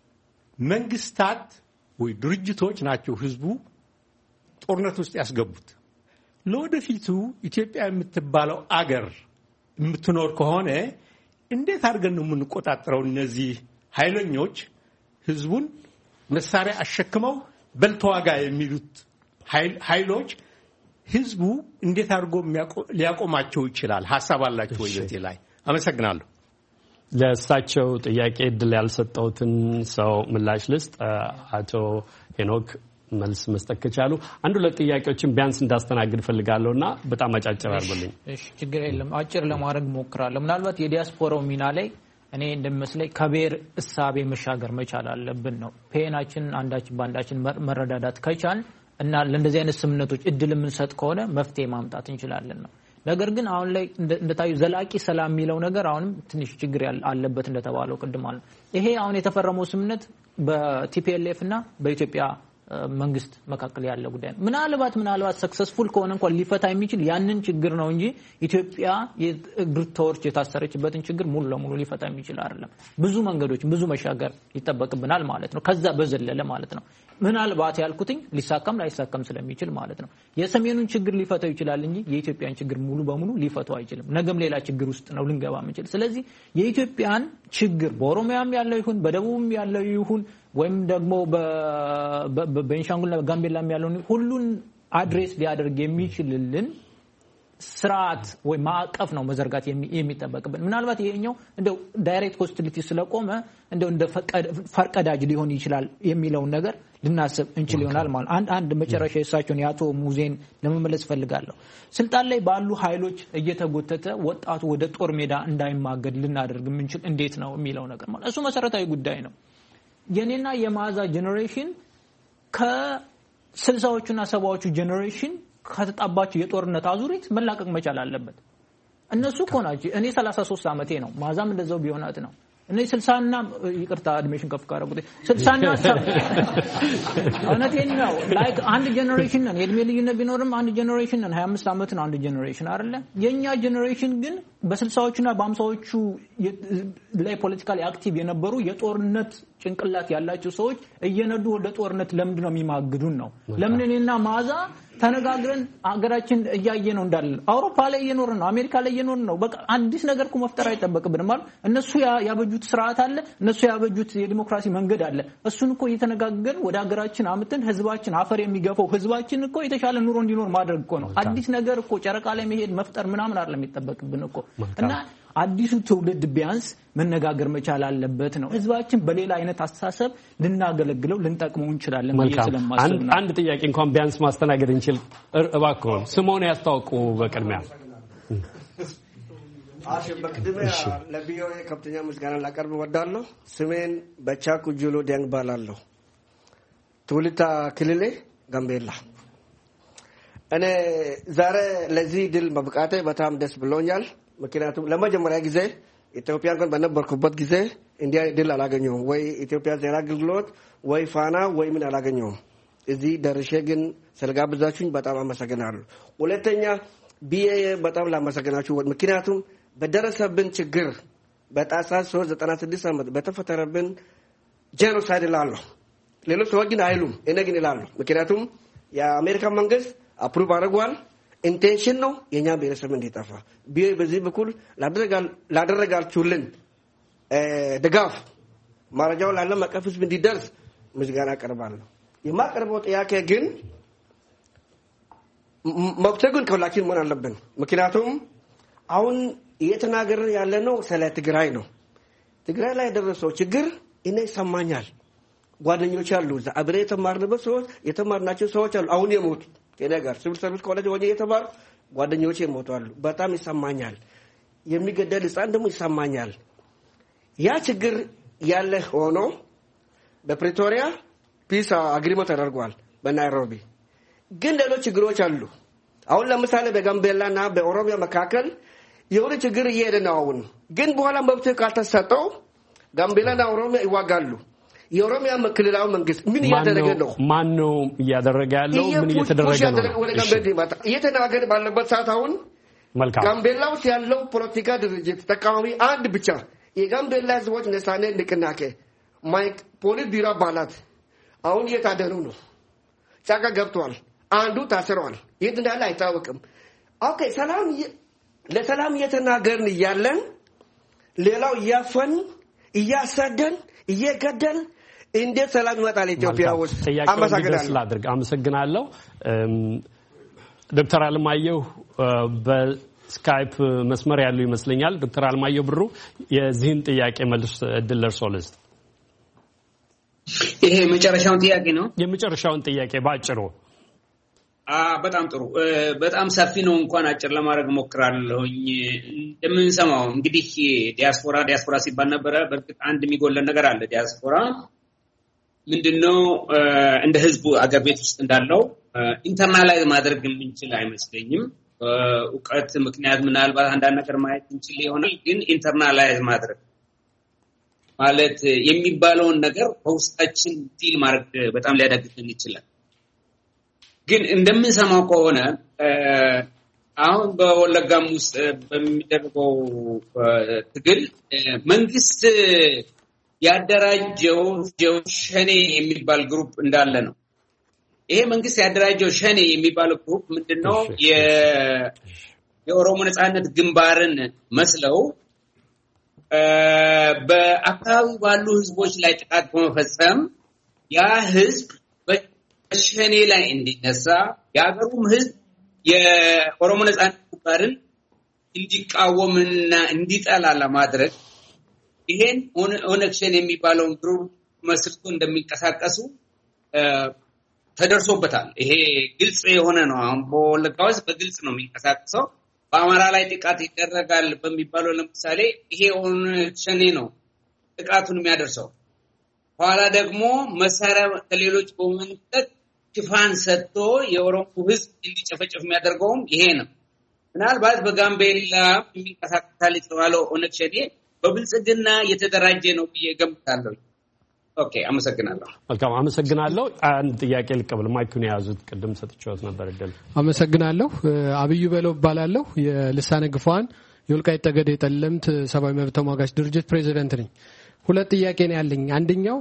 መንግስታት ወይ ድርጅቶች ናቸው ህዝቡ ጦርነት ውስጥ ያስገቡት። ለወደፊቱ ኢትዮጵያ የምትባለው አገር የምትኖር ከሆነ እንዴት አድርገን ነው የምንቆጣጠረው? እነዚህ ኃይለኞች ህዝቡን መሳሪያ አሸክመው በልተዋጋ የሚሉት ኃይሎች ህዝቡ እንዴት አድርጎ ሊያቆማቸው ይችላል? ሐሳብ አላችሁ ወይ በዚህ ላይ? አመሰግናለሁ። ለእሳቸው ጥያቄ እድል ያልሰጠውትን ሰው ምላሽ ልስጥ። አቶ ሄኖክ መልስ መስጠት ከቻሉ አንድ ሁለት ጥያቄዎችን ቢያንስ እንዳስተናግድ ፈልጋለሁና በጣም አጫጭር አድርጉልኝ። እሺ፣ ችግር የለም። አጭር ለማድረግ ሞክራለሁ። ምናልባት የዲያስፖራው ሚና ላይ እኔ እንደሚመስለኝ ከብሔር እሳቤ መሻገር መቻል አለብን ነው። ፔናችን አንዳችን ባንዳችን መረዳዳት ከቻል እና ለእንደዚህ አይነት ስምነቶች እድል የምንሰጥ ከሆነ መፍትሄ ማምጣት እንችላለን ነው። ነገር ግን አሁን ላይ እንደታዩ ዘላቂ ሰላም የሚለው ነገር አሁንም ትንሽ ችግር አለበት እንደተባለው ቅድም አለ። ይሄ አሁን የተፈረመው ስምነት በቲፒኤልኤፍ እና በኢትዮጵያ መንግስት መካከል ያለ ጉዳይ ነው። ምናልባት ሰክሰስፉል ከሆነ እንኳን ሊፈታ የሚችል ያንን ችግር ነው እንጂ ኢትዮጵያ የግርቶች የታሰረችበትን ችግር ሙሉ ለሙሉ ሊፈታ የሚችል አይደለም። ብዙ መንገዶች ብዙ መሻገር ይጠበቅብናል ማለት ነው። ከዛ በዘለለ ማለት ነው። ምናልባት ያልኩትኝ ሊሳካም ላይሳካም ስለሚችል ማለት ነው። የሰሜኑን ችግር ሊፈታው ይችላል እንጂ የኢትዮጵያን ችግር ሙሉ በሙሉ ሊፈታው አይችልም። ነገም ሌላ ችግር ውስጥ ነው ልንገባ የምንችል። ስለዚህ የኢትዮጵያን ችግር በኦሮሚያም ያለው ይሁን በደቡብም ያለው ይሁን ወይም ደግሞ በቤንሻንጉልና በጋምቤላም ያለው ሁሉን አድሬስ ሊያደርግ የሚችልልን ስርዓት ወይ ማዕቀፍ ነው መዘርጋት የሚጠበቅብን ምናልባት ይሄኛው እንደው ዳይሬክት ሆስቲሊቲ ስለቆመ እንደው እንደ ፈርቀዳጅ ሊሆን ይችላል የሚለው ነገር ልናስብ እንችል ይሆናል ማለት አንድ መጨረሻ የሳቸውን ያቶ ሙዜን ለመመለስ ፈልጋለሁ ስልጣን ላይ ባሉ ኃይሎች እየተጎተተ ወጣቱ ወደ ጦር ሜዳ እንዳይማገድ ልናደርግ ምንችል እንዴት ነው የሚለው ነገር ማለት እሱ መሰረታዊ ጉዳይ ነው የኔና የማዛ ጄነሬሽን ከ60ዎቹና 70ዎቹ ጄነሬሽን ከተጣባቸው የጦርነት አዙሪት መላቀቅ መቻል አለበት እነሱ ኮናጂ እኔ 33 ዓመቴ ነው ማዛም እንደዛው ቢሆናት ነው እኔ 60 እና ይቅርታ አድሚሽን ከፍ ካረጉት 60 እና እውነቴን ነው ላይክ አንድ ጄነሬሽን ነን የእድሜ ልዩነት ቢኖርም አንድ ጄነሬሽን ነን 25 ዓመት ነው አንድ ጄነሬሽን አይደለ የኛ ጄነሬሽን ግን በ60ዎቹና በ50ዎቹ ላይ ፖለቲካሊ አክቲቭ የነበሩ የጦርነት ጭንቅላት ያላቸው ሰዎች እየነዱ ወደ ጦርነት ለምንድን ነው የሚማግዱን ነው ለምን እኔና ማዛ ተነጋግረን አገራችን እያየነው እንዳለ አውሮፓ ላይ እየኖርን ነው አሜሪካ ላይ እየኖርን ነው በቃ አዲስ ነገር እኮ መፍጠር አይተበቅብንም ማለት እነሱ ያበጁት ስርዓት አለ እነሱ ያበጁት የዲሞክራሲ መንገድ አለ እሱን እኮ እየተነጋገርን ወደ አገራችን አምጥተን ህዝባችን አፈር የሚገፈው ህዝባችን እኮ የተሻለ ኑሮ እንዲኖር ማድረግ እኮ ነው አዲስ ነገር እኮ ጨረቃ ላይ መሄድ መፍጠር ምናምን አይደለም የሚጠበቅብን እኮ እና አዲሱ ትውልድ ቢያንስ መነጋገር መቻል አለበት ነው ህዝባችን በሌላ አይነት አስተሳሰብ ልናገለግለው ልንጠቅመው እንችላለን ስለማስብ ነው አንድ ጥያቄ እንኳን ቢያንስ ማስተናገድ እንችል እባክዎ ስሞን ያስተዋውቁ በቅድሚያ በቅድሚያ ለቢዮኤ ከፍተኛ ምስጋና ላቀርብ እወዳለሁ ስሜን በቻኩ ጁሎ ዲያንግ ባላለሁ ትውልታ ክልሌ ጋምቤላ እኔ ዛሬ ለዚህ ድል መብቃቴ በጣም ደስ ብሎኛል ምክንያቱም ለመጀመሪያ ጊዜ ኢትዮጵያ እንኳን በነበርኩበት ጊዜ እንዲያ ድል አላገኘሁም ወይ ኢትዮጵያ ዜና አገልግሎት ወይ ፋና ወይ ምን አላገኘሁም እዚህ ደርሼ ግን ስለጋበዛችሁኝ በጣም አመሰግናለሁ ሁለተኛ ቢኤ በጣም ላመሰግናችሁ ምክንያቱም በደረሰብን ችግር በታህሳስ 96 ዓመት በተፈጠረብን ጄኖሳይድ ላለው ሌሎች ሰዎች ግን አይሉም እኔ ግን እላለሁ ምክንያቱም የአሜሪካ መንግስት አፕሩቭ አድርጓል ኢንቴንሽን ነው የኛ ብሔረሰብ እንዲጠፋ በዚህ በኩል ላደረጋችሁልን ድጋፍ መረጃው ለዓለም አቀፍ ህዝብ እንዲደርስ ምስጋና አቀርባለሁ የማቀርበው ጥያቄ ግን መብተጉን ከሁላችን መሆን አለብን ምክንያቱም አሁን እየተናገርን ያለነው ስለ ትግራይ ነው ትግራይ ላይ የደረሰው ችግር እኔ ይሰማኛል ጓደኞች አሉ አብሬ የተማርንበት ሰዎች የተማርናቸው ሰዎች አሉ አሁን የሞቱ ከነገር ሲቪል ሰርቪስ ኮሌጅ ወዲህ የተባሉ ጓደኞቼ ሞቷል በጣም ይሰማኛል የሚገደል ህፃን ደግሞ ይሰማኛል ያ ችግር ያለ ሆኖ በፕሪቶሪያ ፒስ አግሪመንት ተደርጓል በናይሮቢ ግን ሌሎች ችግሮች አሉ አሁን ለምሳሌ በጋምቤላና በኦሮሚያ መካከል የሆነ ችግር እየሄደ ነው አሁን ግን በኋላ መብት ካልተሰጠው ጋምቤላና ኦሮሚያ ይዋጋሉ የኦሮሚያ ክልላዊ መንግስት ምን ያደረገ ነው ማን ነው ያደረገ ያለው ምን እየተደረገ ነው እየተናገረ ባለበት ሰዓት አሁን ጋምቤላ ውስጥ ያለው ፖለቲካ ድርጅት ተቃዋሚ አንድ ብቻ የጋምቤላ ህዝቦች ነጻነት ንቅናቄ ማይክ ፖሊስ ቢሮ አባላት አሁን እየታደኑ ነው ጫካ ገብቷል አንዱ ታስሯል የት እንዳለ አይታወቅም ኦኬ ሰላም ለሰላም እየተናገርን እያለን ሌላው እያፈን እያሰደን እየገደል እንዴት ሰላም ይመጣል ኢትዮጵያ ውስጥ አመሰግናለሁ ዶክተር አለማየሁ በስካይፕ መስመር ያሉ ይመስለኛል ዶክተር አለማየሁ ብሩ የዚህን ጥያቄ መልስ እድል ለርሶ ልስጥ ይሄ መጨረሻውን ጥያቄ ነው የመጨረሻውን ጥያቄ ባጭሩ በጣም ጥሩ በጣም ሰፊ ነው እንኳን አጭር ለማድረግ ሞክራለሁኝ እንደምንሰማው እንግዲህ ዲያስፖራ ሲባል ነበረ በርግጥ አንድ የሚጎለን ነገር አለ ዲያስፖራ ምንድነው እንደ ህዝቡ አገር ቤት ውስጥ እንዳለው ኢንተርናላይዝ ማድረግ የምንችል አይመስለኝም ዕውቀት ምክንያት ምናልባት አንዳንድ ነገር ማየት እንችል ይሆናል ግን ኢንተርናላይዝ ማድረግ ማለት የሚባለውን ነገር በውስጣችን ዲል ማድረግ በጣም ሊያዳግተን ይችላል ግን እንደምንሰማው ከሆነ አሁን በወለጋም ውስጥ በሚደረገው ትግል መንግስት ያደራጀው ሸኔ የሚባል ግሩፕ እንዳለ ነው ይሄ መንግስት ያደራጀው ሸኔ የሚባለው ግሩፕ ምንድነው የኦሮሞ ነጻነት ግንባርን መስለው በአካባቢው ባሉ ህዝቦች ላይ ጥቃት በመፈጸም ያ ህዝብ በሸኔ ላይ እንዲነሳ ያገሩም ህዝብ የኦሮሞ ነጻነት ግንባርን እንዲቃወምና እንዲጠላ ለማድረግ ይሄን ኦነግ ሸኔ የሚባለውን ግሩፕ መስርቶ እንደሚንቀሳቀሱ ተደርሶበታል። ይሄ ግልጽ የሆነ ነው። አሁን በወለጋ ውስጥ በግልጽ ነው የሚንቀሳቀሰው። በአማራ ላይ ጥቃት ይደረጋል በሚባለው ለምሳሌ ይሄ ኦነግ ሸኔ ነው ጥቃቱን የሚያደርሰው። ኋላ ደግሞ መሳሪያ ከሌሎች በመንጠቅ ሽፋን ሰጥቶ የኦሮሞ ሕዝብ እንዲጨፈጨፍ የሚያደርገውም ይሄ ነው። ምናልባት በጋምቤላ የሚንቀሳቀሳል የተባለው ኦነግ ሸኔ በብልጽግና የተደራጀ ነው ብዬ ገምታለሁ። ኦኬ፣ አመሰግናለሁ። መልካም፣ አመሰግናለሁ። አንድ ጥያቄ ልቀበል። ማይኩን የያዙት ቅድም ሰጥቼዎት ነበር እደል። አመሰግናለሁ። አብዩ በለው እባላለሁ። የልሳነ ግፏን የወልቃይት ጠገዴ ጠለምት ሰብአዊ መብት ተሟጋች ድርጅት ፕሬዚዳንት ነኝ። ሁለት ጥያቄ ነው ያለኝ። አንደኛው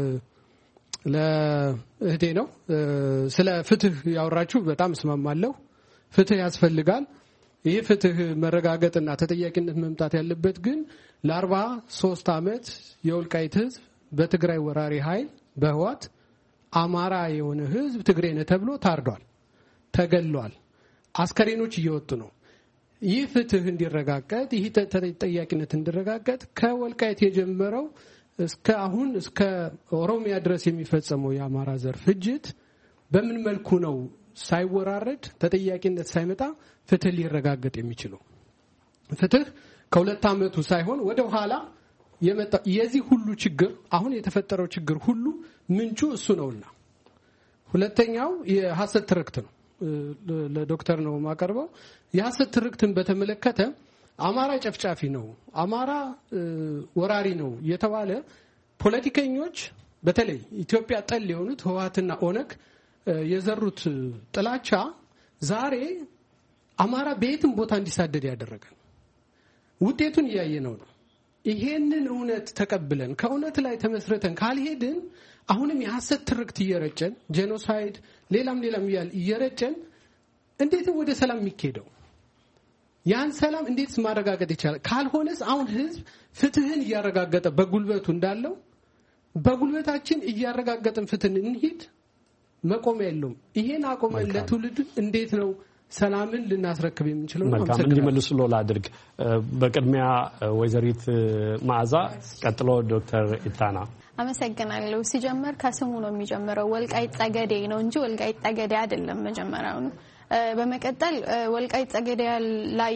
ለእህቴ ነው። ስለ ፍትህ ያወራችሁ በጣም እስማማለሁ። ፍትህ ያስፈልጋል። ይህ ፍትህ መረጋገጥና ተጠያቂነት መምጣት ያለበት ግን ለ43 ዓመት የወልቃይት ህዝብ በትግራይ ወራሪ ኃይል በህዋት አማራ የሆነ ህዝብ ትግሬ ነው ተብሎ ታርዷል፣ ተገሏል፣ አስከሬኖች እየወጡ ነው። ይህ ፍትህ እንዲረጋገጥ፣ ይህ ተጠያቂነት እንዲረጋገጥ ከወልቃይት የጀመረው እስከ አሁን እስከ ኦሮሚያ ድረስ የሚፈጸመው የአማራ ዘር ፍጅት በምን መልኩ ነው ሳይወራረድ ተጠያቂነት ሳይመጣ ፍትህ ሊረጋገጥ የሚችለው? ፍትህ ከሁለት ዓመቱ ሳይሆን ወደ ኋላ የመጣ የዚህ ሁሉ ችግር አሁን የተፈጠረው ችግር ሁሉ ምንጩ እሱ ነውና። ሁለተኛው የሐሰት ትርክት ነው። ለዶክተር ነው ማቀርበው። የሐሰት ትርክትን በተመለከተ አማራ ጨፍጫፊ ነው፣ አማራ ወራሪ ነው የተባለ ፖለቲከኞች በተለይ ኢትዮጵያ ጠል የሆኑት ህወሓትና ኦነግ የዘሩት ጥላቻ ዛሬ አማራ በየትም ቦታ እንዲሳደድ ያደረገ ውጤቱን እያየነው ነው። ይሄንን እውነት ተቀብለን ከእውነት ላይ ተመስርተን ካልሄድን አሁንም የሐሰት ትርክት እየረጨን ጄኖሳይድ ሌላም እየረጨን እንዴት ወደ ሰላም የሚካሄደው? ያን ሰላም እንዴት ማረጋገጥ ይቻላል? ካልሆነስ አሁን ህዝብ ፍትህን እያረጋገጠ በጉልበቱ እንዳለው በጉልበታችን እያረጋገጠን ፍትህን እንሂድ፣ መቆም የለውም። ይሄን አቆመን ለትውልድ እንዴት ነው ሰላምን ልናስረክብ የምንችለው? መልካም፣ እንዲመልሱ ሎላ አድርግ። በቅድሚያ ወይዘሪት መዓዛ፣ ቀጥሎ ዶክተር ኢታና። አመሰግናለሁ። ሲጀመር ከስሙ ነው የሚጀምረው። ወልቃይት ጠገዴ ነው እንጂ ወልቃይት ጠገዴ አይደለም መጀመሪያው ነው። በመቀጠል ወልቃይት ጠገዴ ላይ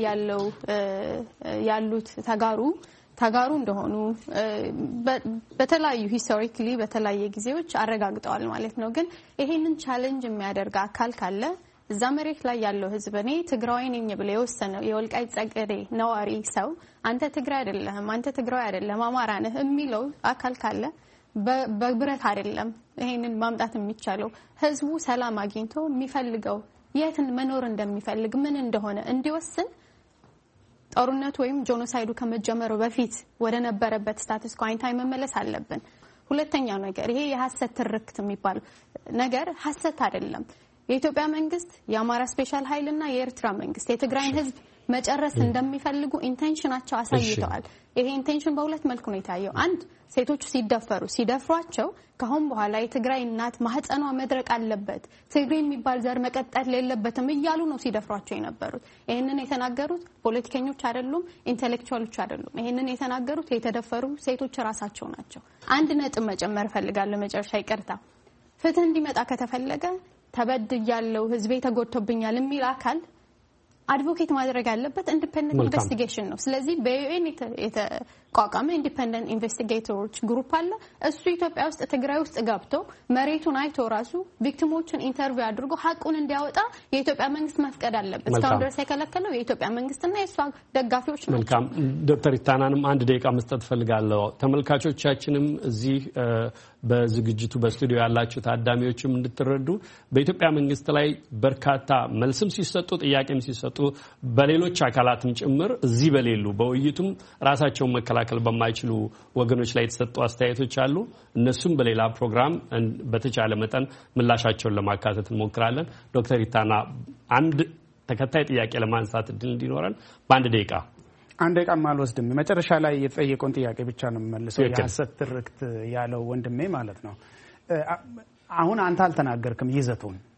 ያሉት ተጋሩ እንደሆኑ በተለያዩ ሂስቶሪካሊ በተለያየ ጊዜዎች አረጋግጠዋል ማለት ነው። ግን ይሄንን ቻሌንጅ የሚያደርግ አካል ካለ እዛ መሬት ላይ ያለው ህዝብ እኔ ትግራዋይ ነኝ ብሎ የወሰነው የወልቃይት ጠገዴ ነዋሪ ሰው አንተ ትግራይ አይደለህም፣ አንተ ትግራዊ አይደለም፣ አማራ ነህ የሚለው አካል ካለ በብረት አይደለም ይሄንን ማምጣት የሚቻለው። ህዝቡ ሰላም አግኝቶ የሚፈልገው የትን መኖር እንደሚፈልግ ምን እንደሆነ እንዲወስን ጦርነቱ ወይም ጄኖሳይዱ ከመጀመሩ በፊት ወደ ነበረበት ስታተስ ኳይንታይ መመለስ አለብን። ሁለተኛው ነገር ይሄ የሐሰት ትርክት የሚባል ነገር ሐሰት አይደለም። የኢትዮጵያ መንግስት የአማራ ስፔሻል ኃይልና የኤርትራ መንግስት የትግራይን ህዝብ መጨረስ እንደሚፈልጉ ኢንቴንሽናቸው አሳይተዋል። ይሄ ኢንቴንሽን በሁለት መልኩ ነው የታየው። አንድ ሴቶቹ ሲደፍሯቸው ከአሁን በኋላ የትግራይ እናት ማህፀኗ መድረቅ አለበት፣ ትግሬ የሚባል ዘር መቀጠል የለበትም እያሉ ነው ሲደፍሯቸው የነበሩት። ይሄንን የተናገሩት ፖለቲከኞች አይደሉም፣ ኢንተሌክቹዋሎች አይደሉም። ይሄንን የተናገሩት የተደፈሩ ሴቶች ራሳቸው ናቸው። አንድ ነጥብ መጨመር ፈልጋለሁ መጨረሻ ይቅርታ። ፍትህ እንዲመጣ ከተፈለገ ተበድያለሁ፣ ህዝቤ ተጎድቶብኛል የሚል አካል አድቮኬት ማድረግ ያለበት ኢንዲፔንደንት ኢንቨስቲጌሽን ነው። ስለዚህ በዩኤን የተቋቋመ ኢንዲፔንደንት ኢንቨስቲጌተሮች ግሩፕ አለ። እሱ ኢትዮጵያ ውስጥ ትግራይ ውስጥ ገብቶ መሬቱን አይቶ ራሱ ቪክቲሞችን ኢንተርቪው አድርጎ ሀቁን እንዲያወጣ የኢትዮጵያ መንግስት መፍቀድ አለበት። እስካሁን ድረስ የከለከለው የኢትዮጵያ መንግስትና የእሷ ደጋፊዎች ናቸው። መልካም ዶክተር ኢታናንም አንድ ደቂቃ መስጠት ፈልጋለሁ። ተመልካቾቻችንም እዚህ በዝግጅቱ በስቱዲዮ ያላችሁ ታዳሚዎችም እንድትረዱ በኢትዮጵያ መንግስት ላይ በርካታ መልስም ሲሰጡ ጥያቄም ሲሰጡ በሌሎች አካላትም ጭምር እዚህ በሌሉ በውይይቱም ራሳቸውን መከላከል በማይችሉ ወገኖች ላይ የተሰጡ አስተያየቶች አሉ። እነሱም በሌላ ፕሮግራም በተቻለ መጠን ምላሻቸውን ለማካተት እንሞክራለን። ዶክተር ኢታና አንድ ተከታይ ጥያቄ ለማንሳት እድል እንዲኖረን በአንድ ደቂቃ አንድ ደቂቃም አልወስድም። መጨረሻ ላይ የተጠየቀውን ጥያቄ ብቻ ነው የምመልሰው። የሐሰት ትርክት ያለው ወንድሜ ማለት ነው። አሁን አንተ አልተናገርክም ይዘቱን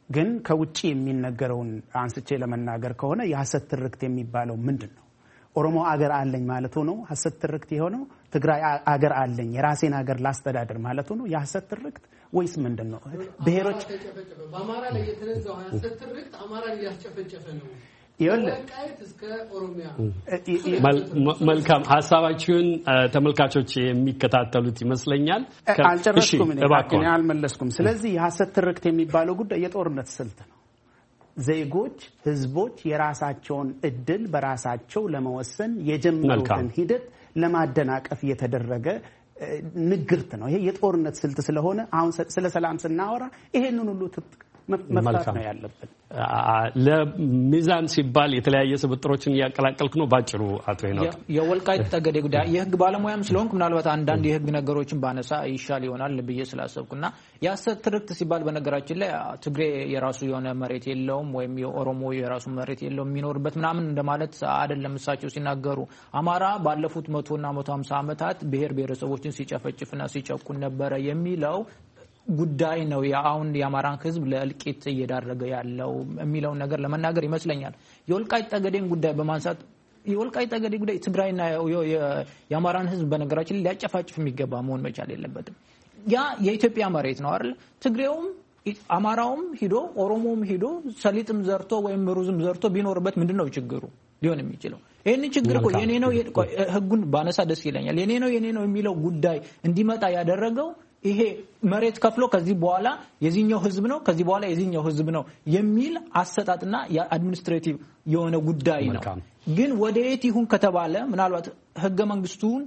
ግን ከውጪ የሚነገረውን አንስቼ ለመናገር ከሆነ የሐሰት ትርክት የሚባለው ምንድነው? ኦሮሞ አገር አለኝ ማለት ነው ሐሰት ትርክት የሆነው? ትግራይ አገር አለኝ የራሴን አገር ላስተዳድር ማለት ነው የሐሰት ትርክት ወይስ ምንድነው? ብሔሮች በአማራ ላይ የተነዛው ሐሰት ትርክት አማራን እያስጨፈጨፈ ነው የወልቃይት እስከ ኦሮሚያ። መልካም ሐሳባችሁን ተመልካቾች የሚከታተሉት ይመስለኛል። አልጨረስኩም እኔ አልመለስኩም። ስለዚህ የሐሰት ትርክት የሚባለው ጉዳይ የጦርነት ስልት ነው። ዜጎች ህዝቦች የራሳቸውን እድል በራሳቸው ለመወሰን የጀመሩትን ሂደት ለማደናቀፍ የተደረገ ንግርት ነው። ይሄ የጦርነት ስልት ስለሆነ አሁን ስለ ሰላም ስናወራ ይሄንን ሁሉ መፍታት ነው ያለብን። ለሚዛን ሲባል የተለያየ ስብጥሮችን ያቀላቀልኩ ነው ባጭሩ። አቶ ሄኖክ የወልቃይት ጠገዴ ጉዳይ የህግ ባለሙያም ስለሆንኩ ምናልባት አንዳንድ የህግ ነገሮችን ባነሳ ይሻል ይሆናል ብዬ ስላሰብኩና የሐሰት ትርክት ሲባል በነገራችን ላይ ትግሬ የራሱ የሆነ መሬት የለውም ወይም የኦሮሞ የራሱ መሬት የለውም የሚኖርበት ምናምን እንደማለት አይደለም። እሳቸው ሲናገሩ አማራ ባለፉት 100 እና 150 ዓመታት ብሔር ብሔረሰቦችን ሲጨፈጭፍና ሲጨቁን ነበረ የሚለው ጉዳይ ነው። አሁን የአማራን ህዝብ ለእልቂት እየዳረገ ያለው የሚለው ነገር ለመናገር ይመስለኛል። የወልቃይት ጠገዴን ጉዳይ በማንሳት የወልቃይት ጠገዴ ጉዳይ ትግራይና የአማራን ህዝብ በነገራችን ሊያጨፋጭፍ የሚገባ መሆን መቻል የለበትም። ያ የኢትዮጵያ መሬት ነው አይደል? ትግሬውም አማራውም ሂዶ ኦሮሞም ሂዶ ሰሊጥም ዘርቶ ወይም ሩዝም ዘርቶ ቢኖርበት ምንድነው ችግሩ ሊሆን የሚችለው? ይሄን ችግር እኮ የኔ ነው ህጉን ባነሳ ደስ ይለኛል። የኔ ነው የሚለው ጉዳይ እንዲመጣ ያደረገው ይሄ መሬት ከፍሎ ከዚህ በኋላ የዚህኛው ህዝብ ነው ከዚህ በኋላ የዚህኛው ህዝብ ነው የሚል አሰጣጥና የአድሚኒስትሬቲቭ የሆነ ጉዳይ ነው። ግን ወደየት ይሁን ከተባለ ምናልባት ህገ መንግስቱን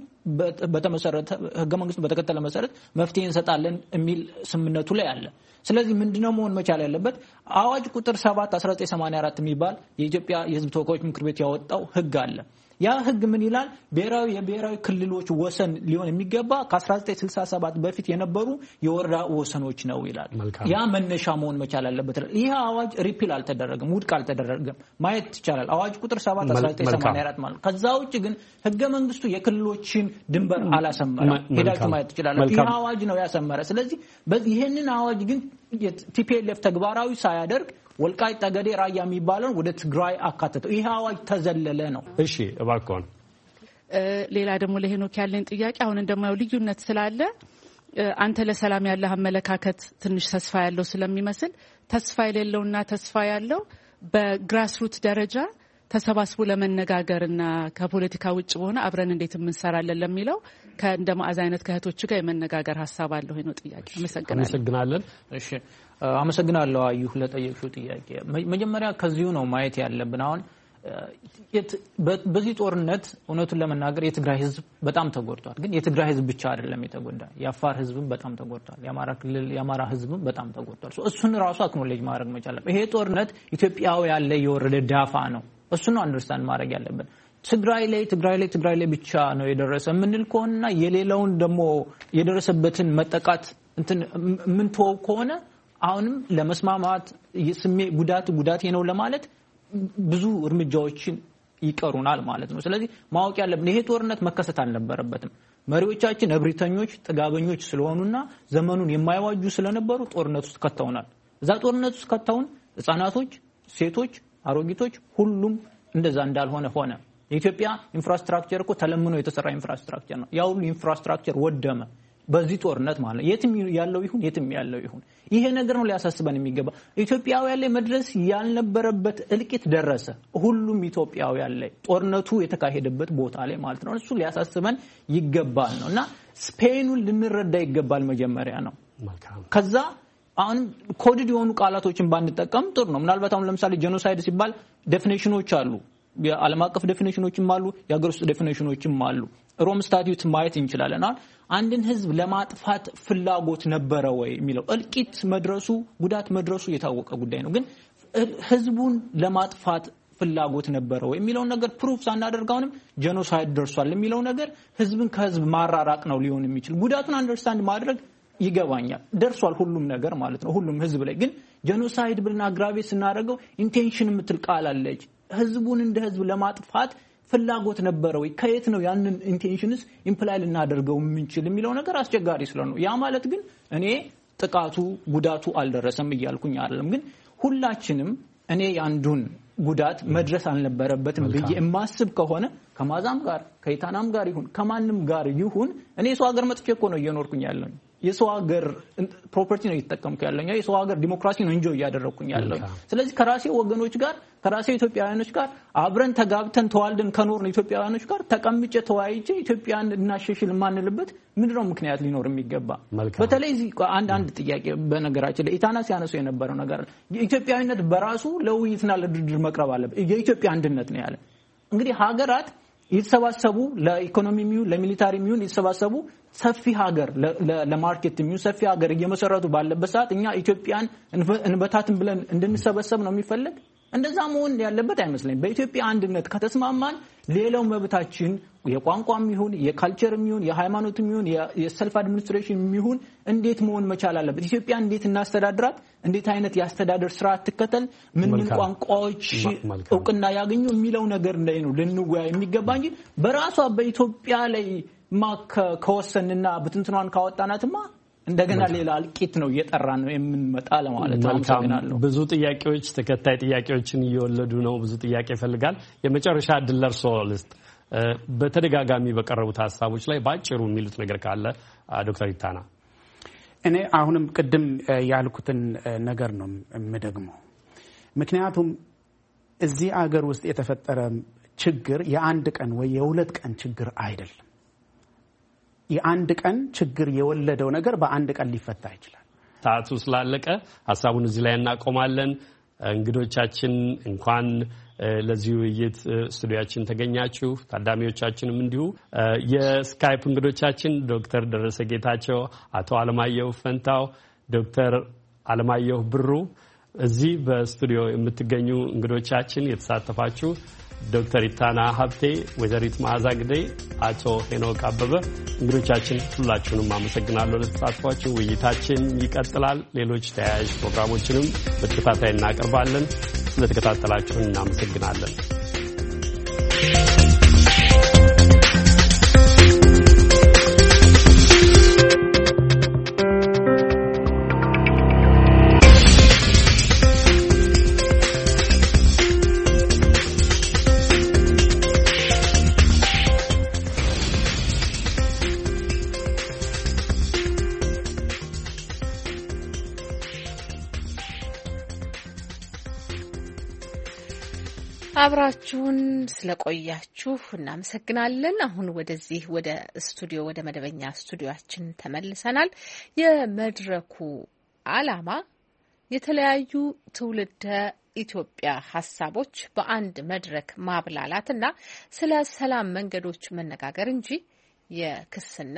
በተከተለ መሰረት መፍትሄ እንሰጣለን የሚል ስምምነቱ ላይ አለ። ስለዚህ ምንድነው መሆን መቻል ያለበት? አዋጅ ቁጥር 7 1984 የሚባል የኢትዮጵያ የህዝብ ተወካዮች ምክር ቤት ያወጣው ህግ አለ። ያ ህግ ምን ይላል? የብሔራዊ ክልሎች ወሰን ሊሆን የሚገባ ከ1967 በፊት የነበሩ የወረዳ ወሰኖች ነው ይላል። ያ መነሻ መሆን መቻል አለበት። ይሄ አዋጅ ሪፒል አልተደረገም፣ ውድቅ አልተደረገም ማለት ይቻላል። አዋጅ ቁጥር 7 1984 ማለት። ከዛ ውጭ ግን ህገ መንግስቱ የክልሎችን ድንበር አላሰመረም። ሄዳችሁ ማየት ትችላላችሁ። ይሄ አዋጅ ነው ያሰመረ። ስለዚህ ይሄንን አዋጅ ግን ቲፒኤልኤፍ ተግባራዊ ሳያደርግ ወልቃይት ጠገዴ ራያ የሚባለው ወደ ትግራይ አካተተው። ይሄ አዋጅ ተዘለለ ነው። እሺ እባክዎን። ሌላ ደግሞ ለሄኖክ ያለኝ ጥያቄ አሁን እንደማየው ልዩነት ስላለ አንተ ለሰላም ያለህ አመለካከት ትንሽ ተስፋ ያለው ስለሚመስል ተስፋ የሌለውና ተስፋ ያለው በግራስሩት ደረጃ ተሰባስቦ ለመነጋገርና ከፖለቲካ ውጭ ሆነ አብረን እንዴት እንሰራለን ለሚለው ከእንደ ማዕዛ አይነት ከህቶች ጋር የመነጋገር ሐሳብ አለው ነው ጥያቄ። አመሰግናለን። እሺ አመሰግናለሁ አዩህ ለጠየቅሽው ጥያቄ። መጀመሪያ ከዚሁ ነው ማየት ያለብን። አሁን በዚህ ጦርነት እውነቱን ለመናገር የትግራይ ህዝብ በጣም ተጎድቷል። ግን የትግራይ ህዝብ ብቻ አይደለም የተጎዳ፣ የአፋር ህዝብም በጣም ተጎድቷል። የአማራ ህዝብም በጣም ተጎድቷል። እሱን ራሱ አክኖሌጅ ማድረግ መቻል አለብን። ይሄ ጦርነት ኢትዮጵያው ያለ የወረደ ዳፋ ነው። እሱን ነው አንደርስታንድ ማድረግ ያለብን። ትግራይ ላይ ብቻ ነው የደረሰ ምንል ከሆነና የሌላውን ደግሞ የደረሰበትን መጠቃት ምን ተወው ከሆነ አሁንም ለመስማማት ጉዳት ነው ለማለት ብዙ እርምጃዎችን ይቀሩናል ማለት ነው። ስለዚህ ማወቅ ያለብን ይሄ ጦርነት መከሰት አልነበረበትም። መሪዎቻችን እብሪተኞች፣ ጥጋበኞች ስለሆኑና ዘመኑን የማይዋጁ ስለነበሩ ጦርነት ውስጥ ከተውናል። እዛ ጦርነት ውስጥ ከተውን ህፃናቶች፣ ሴቶች፣ አሮጊቶች ሁሉም እንደዛ እንዳልሆነ ሆነ። የኢትዮጵያ ኢንፍራስትራክቸር እኮ ተለምኖ የተሰራ ኢንፍራስትራክቸር ነው። ያ ሁሉ ኢንፍራስትራክቸር ወደመ በዚህ ጦርነት ማለት የትም ያለው ይሁን ይሄ ነገር ነው ሊያሳስበን የሚገባ። ኢትዮጵያውያን ላይ መድረስ ያልነበረበት እልቂት ደረሰ። ሁሉም ኢትዮጵያውያን ላይ ጦርነቱ የተካሄደበት ቦታ ላይ ማለት ነው። እሱ ሊያሳስበን ይገባል ነውና ስፔኑን ልንረዳ ይገባል መጀመሪያ ነው። ከዛ አሁን ኮድድ የሆኑ ቃላቶችን ባንጠቀም ጥሩ ነው። ምናልባት አሁን ለምሳሌ ጄኖሳይድ ሲባል ዴፊኒሽኖች አሉ። የዓለም አቀፍ ዴፊኒሽኖችም አሉ፣ የሀገር ውስጥ ዴፊኒሽኖችም አሉ። ሮም ስታቲዩት ማየት እንችላለን። አንድን ህዝብ ለማጥፋት ፍላጎት ነበረ ወይ የሚለው እልቂት መድረሱ ጉዳት መድረሱ የታወቀ ጉዳይ ነው። ግን ህዝቡን ለማጥፋት ፍላጎት ነበረ ወይ የሚለው ነገር ፕሩፍ ሳናደርጋውንም ጄኖሳይድ ደርሷል የሚለው ነገር ህዝብን ከህዝብ ማራራቅ ነው ሊሆን የሚችል። ጉዳቱን አንደርስታንድ ማድረግ ይገባኛል። ደርሷል ሁሉም ነገር ማለት ነው ሁሉም ህዝብ ላይ። ግን ጄኖሳይድ ብልና አግራቬት ስናደርገው ኢንቴንሽን የምትል ቃል አለች። ህዝቡን እንደ ህዝብ ለማጥፋት ፍላጎት ነበረ ወይ? ከየት ነው ያንን ኢንቴንሽንስ ኢምፕላይ ልናደርገው የምንችል የሚለው ነገር አስቸጋሪ ስለሆነ ያ ማለት ግን እኔ ጥቃቱ ጉዳቱ አልደረሰም እያልኩኝ አይደለም። ግን ሁላችንም እኔ ያንዱን ጉዳት መድረስ አልነበረበትም ብዬ የማስብ ከሆነ ከማዛም ጋር ከኢታናም ጋር ይሁን ከማንም ጋር ይሁን እኔ ሰው ሀገር መጥቼ እኮ ነው እየኖርኩኝ ያለኝ የሰው ሀገር ፕሮፐርቲ ነው እየተጠቀምኩ ያለኝ የሰው ሀገር ዲሞክራሲ ነው እንጆ እያደረኩኝ ያለኝ ስለዚህ ከራሴ ወገኖች ጋር ከራሴ ኢትዮጵያውያኖች ጋር አብረን ተጋብተን ተዋልደን ከኖርን ኢትዮጵያውያኖች ጋር ተቀምጬ ተወያይቼ ኢትዮጵያን እናሸሽል ማንልበት ምንድነው ምክንያት ሊኖር የሚገባ በተለይ አንድ ጥያቄ በነገራችን ላይ ኢታና ሲያነሱ የነበረው ነገር ኢትዮጵያዊነት በራሱ ለውይይትና ለድርድር መቅረብ አለበት የኢትዮጵያ አንድነት ነው ያለ እንግዲህ ሀገራት ይተሰባሰቡ ለኢኮኖሚው ለሚሊታሪው ይተሰባሰቡ ሰፊ ሀገር ለማርኬቲንግ ሰፊ ሀገር እየመሰረቱ ባለበት ሰዓት እኛ ኢትዮጵያን እንበታትን ብለን እንድንሰበሰብ ነው የሚፈልግ እንደዛ መሆን ያለበት አይመስልም በኢትዮጵያ አንድነት ከተስማማን ሌላው መብታችን የቋንቋም ይሁን የካልቸርም ይሁን የሃይማኖትም ይሁን የሰልፍ አድሚኒስትሬሽን ይሁን እንዴት መሆን መቻል አለበት ኢትዮጵያ እንዴት እናስተዳድራት እንዴት አይነት ያስተዳደር ስርዓት ተከተል ምን ቋንቋዎች እውቅና ያገኙ የሚለው ነገር ነው ልንወያይ የሚገባ እንጂ በራሷ በኢትዮጵያ ላይ ከወሰንና በትንትኗን ካወጣናትማ እንደገና ሌላ አልቂት ነው እየጠራ ነው የምንመጣ ለማለት ነው ብዙ ጥያቄዎች ተከታይ ጥያቄዎችን እየወለዱ ነው ብዙ ጥያቄ ይፈልጋል የመጨረሻ እድል ለርሶ ልስጥ በተደጋጋሚ በቀረቡት ሐሳቦች ላይ ባጭሩ የሚሉት ነገር ካለ ዶክተር ኢታና እኔ አሁንም ቅድም ያልኩትን ነገር ነው የምደግመው ምክንያቱም እዚህ አገር ውስጥ የተፈጠረ ችግር የአንድ ቀን ወይ የሁለት ቀን ችግር አይደለም የአንድ ቀን ችግር የወለደው ነገር በአንድ ቀን ሊፈታ ይችላል ሰዓቱ ስላለቀ ሐሳቡን እዚህ ላይ እናቆማለን እንግዶቻችን እንኳን ለዚህ ውይይት ስቱዲዮአችን ተገኛችሁ ታዳሚዎቻችንም እንዲሁ የስካይፕ እንግዶቻችን ዶክተር ደረሰ ጌታቸው አቶ አለማየሁ ፈንታው ዶክተር አለማየሁ ብሩ እዚህ በስቱዲዮ የምትገኙ እንግዶቻችን የተሳተፋችሁ ዶክተር ኢታና ሀብቴ ወይዘሪት መዓዛ ግደይ አቶ ሄኖክ አበበ እንግዶቻችን ሁላችሁንም አመሰግናለሁ ለተሳትፏችሁ ውይይታችን ይቀጥላል ሌሎች ተያያዥ ፕሮግራሞችንም በተከታታይ እናቀርባለን ስለተከታተላችሁን እናመሰግናለን አብራችሁን ስለቆያችሁ እናመሰግናለን አሁን ወደዚህ ወደ ስቱዲዮ ወደ መደበኛ ስቱዲዮአችን ተመልሰናል የመድረኩ ዓላማ የተለያዩ ትውልደ ኢትዮጵያ ሐሳቦች በአንድ መድረክ ማብላላትና ስለ ሰላም መንገዶች መነጋገር እንጂ የክስና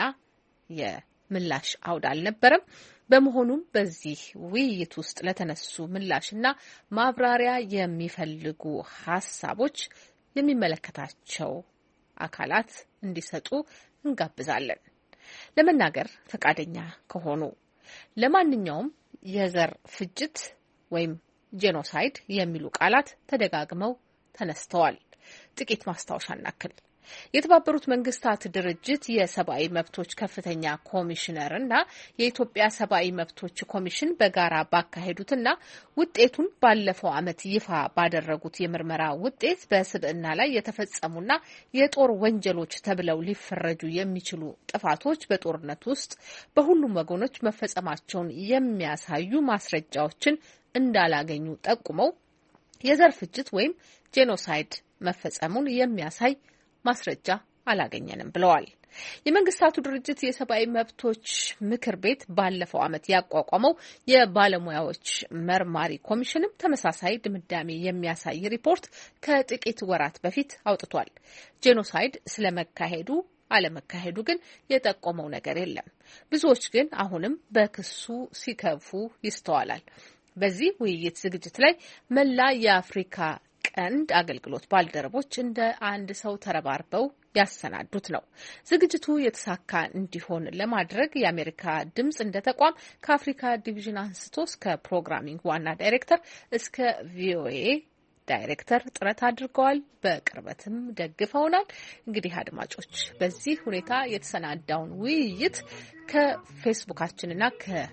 የምላሽ አውድ አልነበረም በመሆኑም በዚህ ውይይት ውስጥ ለተነሱ ምላሽና ማብራሪያ የሚፈልጉ ሐሳቦች የሚመለከታቸው አካላት እንዲሰጡ እንጋብዛለን ለመናገር ፈቃደኛ ከሆኑ ለማንኛውም የዘር ፍጅት ወይም ጄኖሳይድ የሚሉ ቃላት ተደጋግመው ተነስተዋል ጥቂት ማስታወሻ እናክል የተባበሩት መንግስታት ድርጅት የሰብአዊ መብቶች ከፍተኛ ኮሚሽነር እና የኢትዮጵያ ሰብአዊ መብቶች ኮሚሽን በጋራ ባካሄዱትና ውጤቱን ባለፈው ዓመት ይፋ ባደረጉት የምርመራ ውጤት በስብዕና ላይ የተፈጸሙና የጦር ወንጀሎች ተብለው ሊፈረጁ የሚችሉ ጥፋቶች በጦርነት ውስጥ በሁሉም ወገኖች መፈጸማቸውን የሚያሳዩ ማስረጃዎችን እንዳላገኙ ጠቁመው የዘር ፍጅት ወይም ጄኖሳይድ መፈጸሙን የሚያሳይ ማስረጃ አላገኘንም ብለዋል። የመንግስታቱ ድርጅት የሰብአዊ መብቶች ምክር ቤት ባለፈው ዓመት ያቋቋመው የባለሙያዎች መርማሪ ኮሚሽንም ተመሳሳይ ድምዳሜ የሚያሳይ ሪፖርት ከጥቂት ወራት በፊት አውጥቷል። ጄኖሳይድ ስለመካሄዱ አለመካሄዱ ግን የጠቆመው ነገር የለም። ብዙዎች ግን አሁንም በክሱ ሲከፉ ይስተዋላል። በዚህ ውይይት ዝግጅት ላይ መላ የአፍሪካ ቀንድ አገልግሎት ባልደረቦች እንደ አንድ ሰው ተረባርበው ያሰናዱት ነው። ዝግጅቱ የተሳካ እንዲሆን ለማድረግ የአሜሪካ ድምጽ እንደ ተቋም ከአፍሪካ ዲቪዥን አንስቶ እስከ ፕሮግራሚንግ ዋና ዳይሬክተር እስከ ቪኦኤ ዳይሬክተር ጥረት አድርገዋል። በቅርበትም ደግፈውናል። እንግዲህ አድማጮች በዚህ ሁኔታ የተሰናዳውን ውይይት ከፌስቡካችንና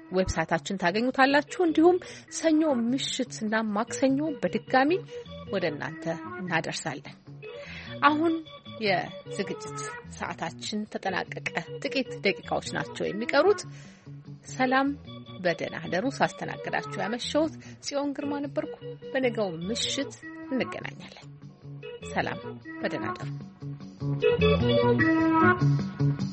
ዌብሳይታችን ታገኙታላችሁ። እንዲሁም ሰኞ ምሽትና ማክሰኞ በድጋሚ ወደ እናንተ እናደርሳለን። አሁን የዝግጅት ሰዓታችን ተጠናቀቀ። ጥቂት ደቂቃዎች ናቸው የሚቀሩት። ሰላም፣ በደህና እደሩ። ሳስተናግዳችሁ ያመሸሁት ጽዮን ግርማ ነበርኩ። በነገው ምሽት እንገናኛለን። ሰላም፣ በደህና እደሩ።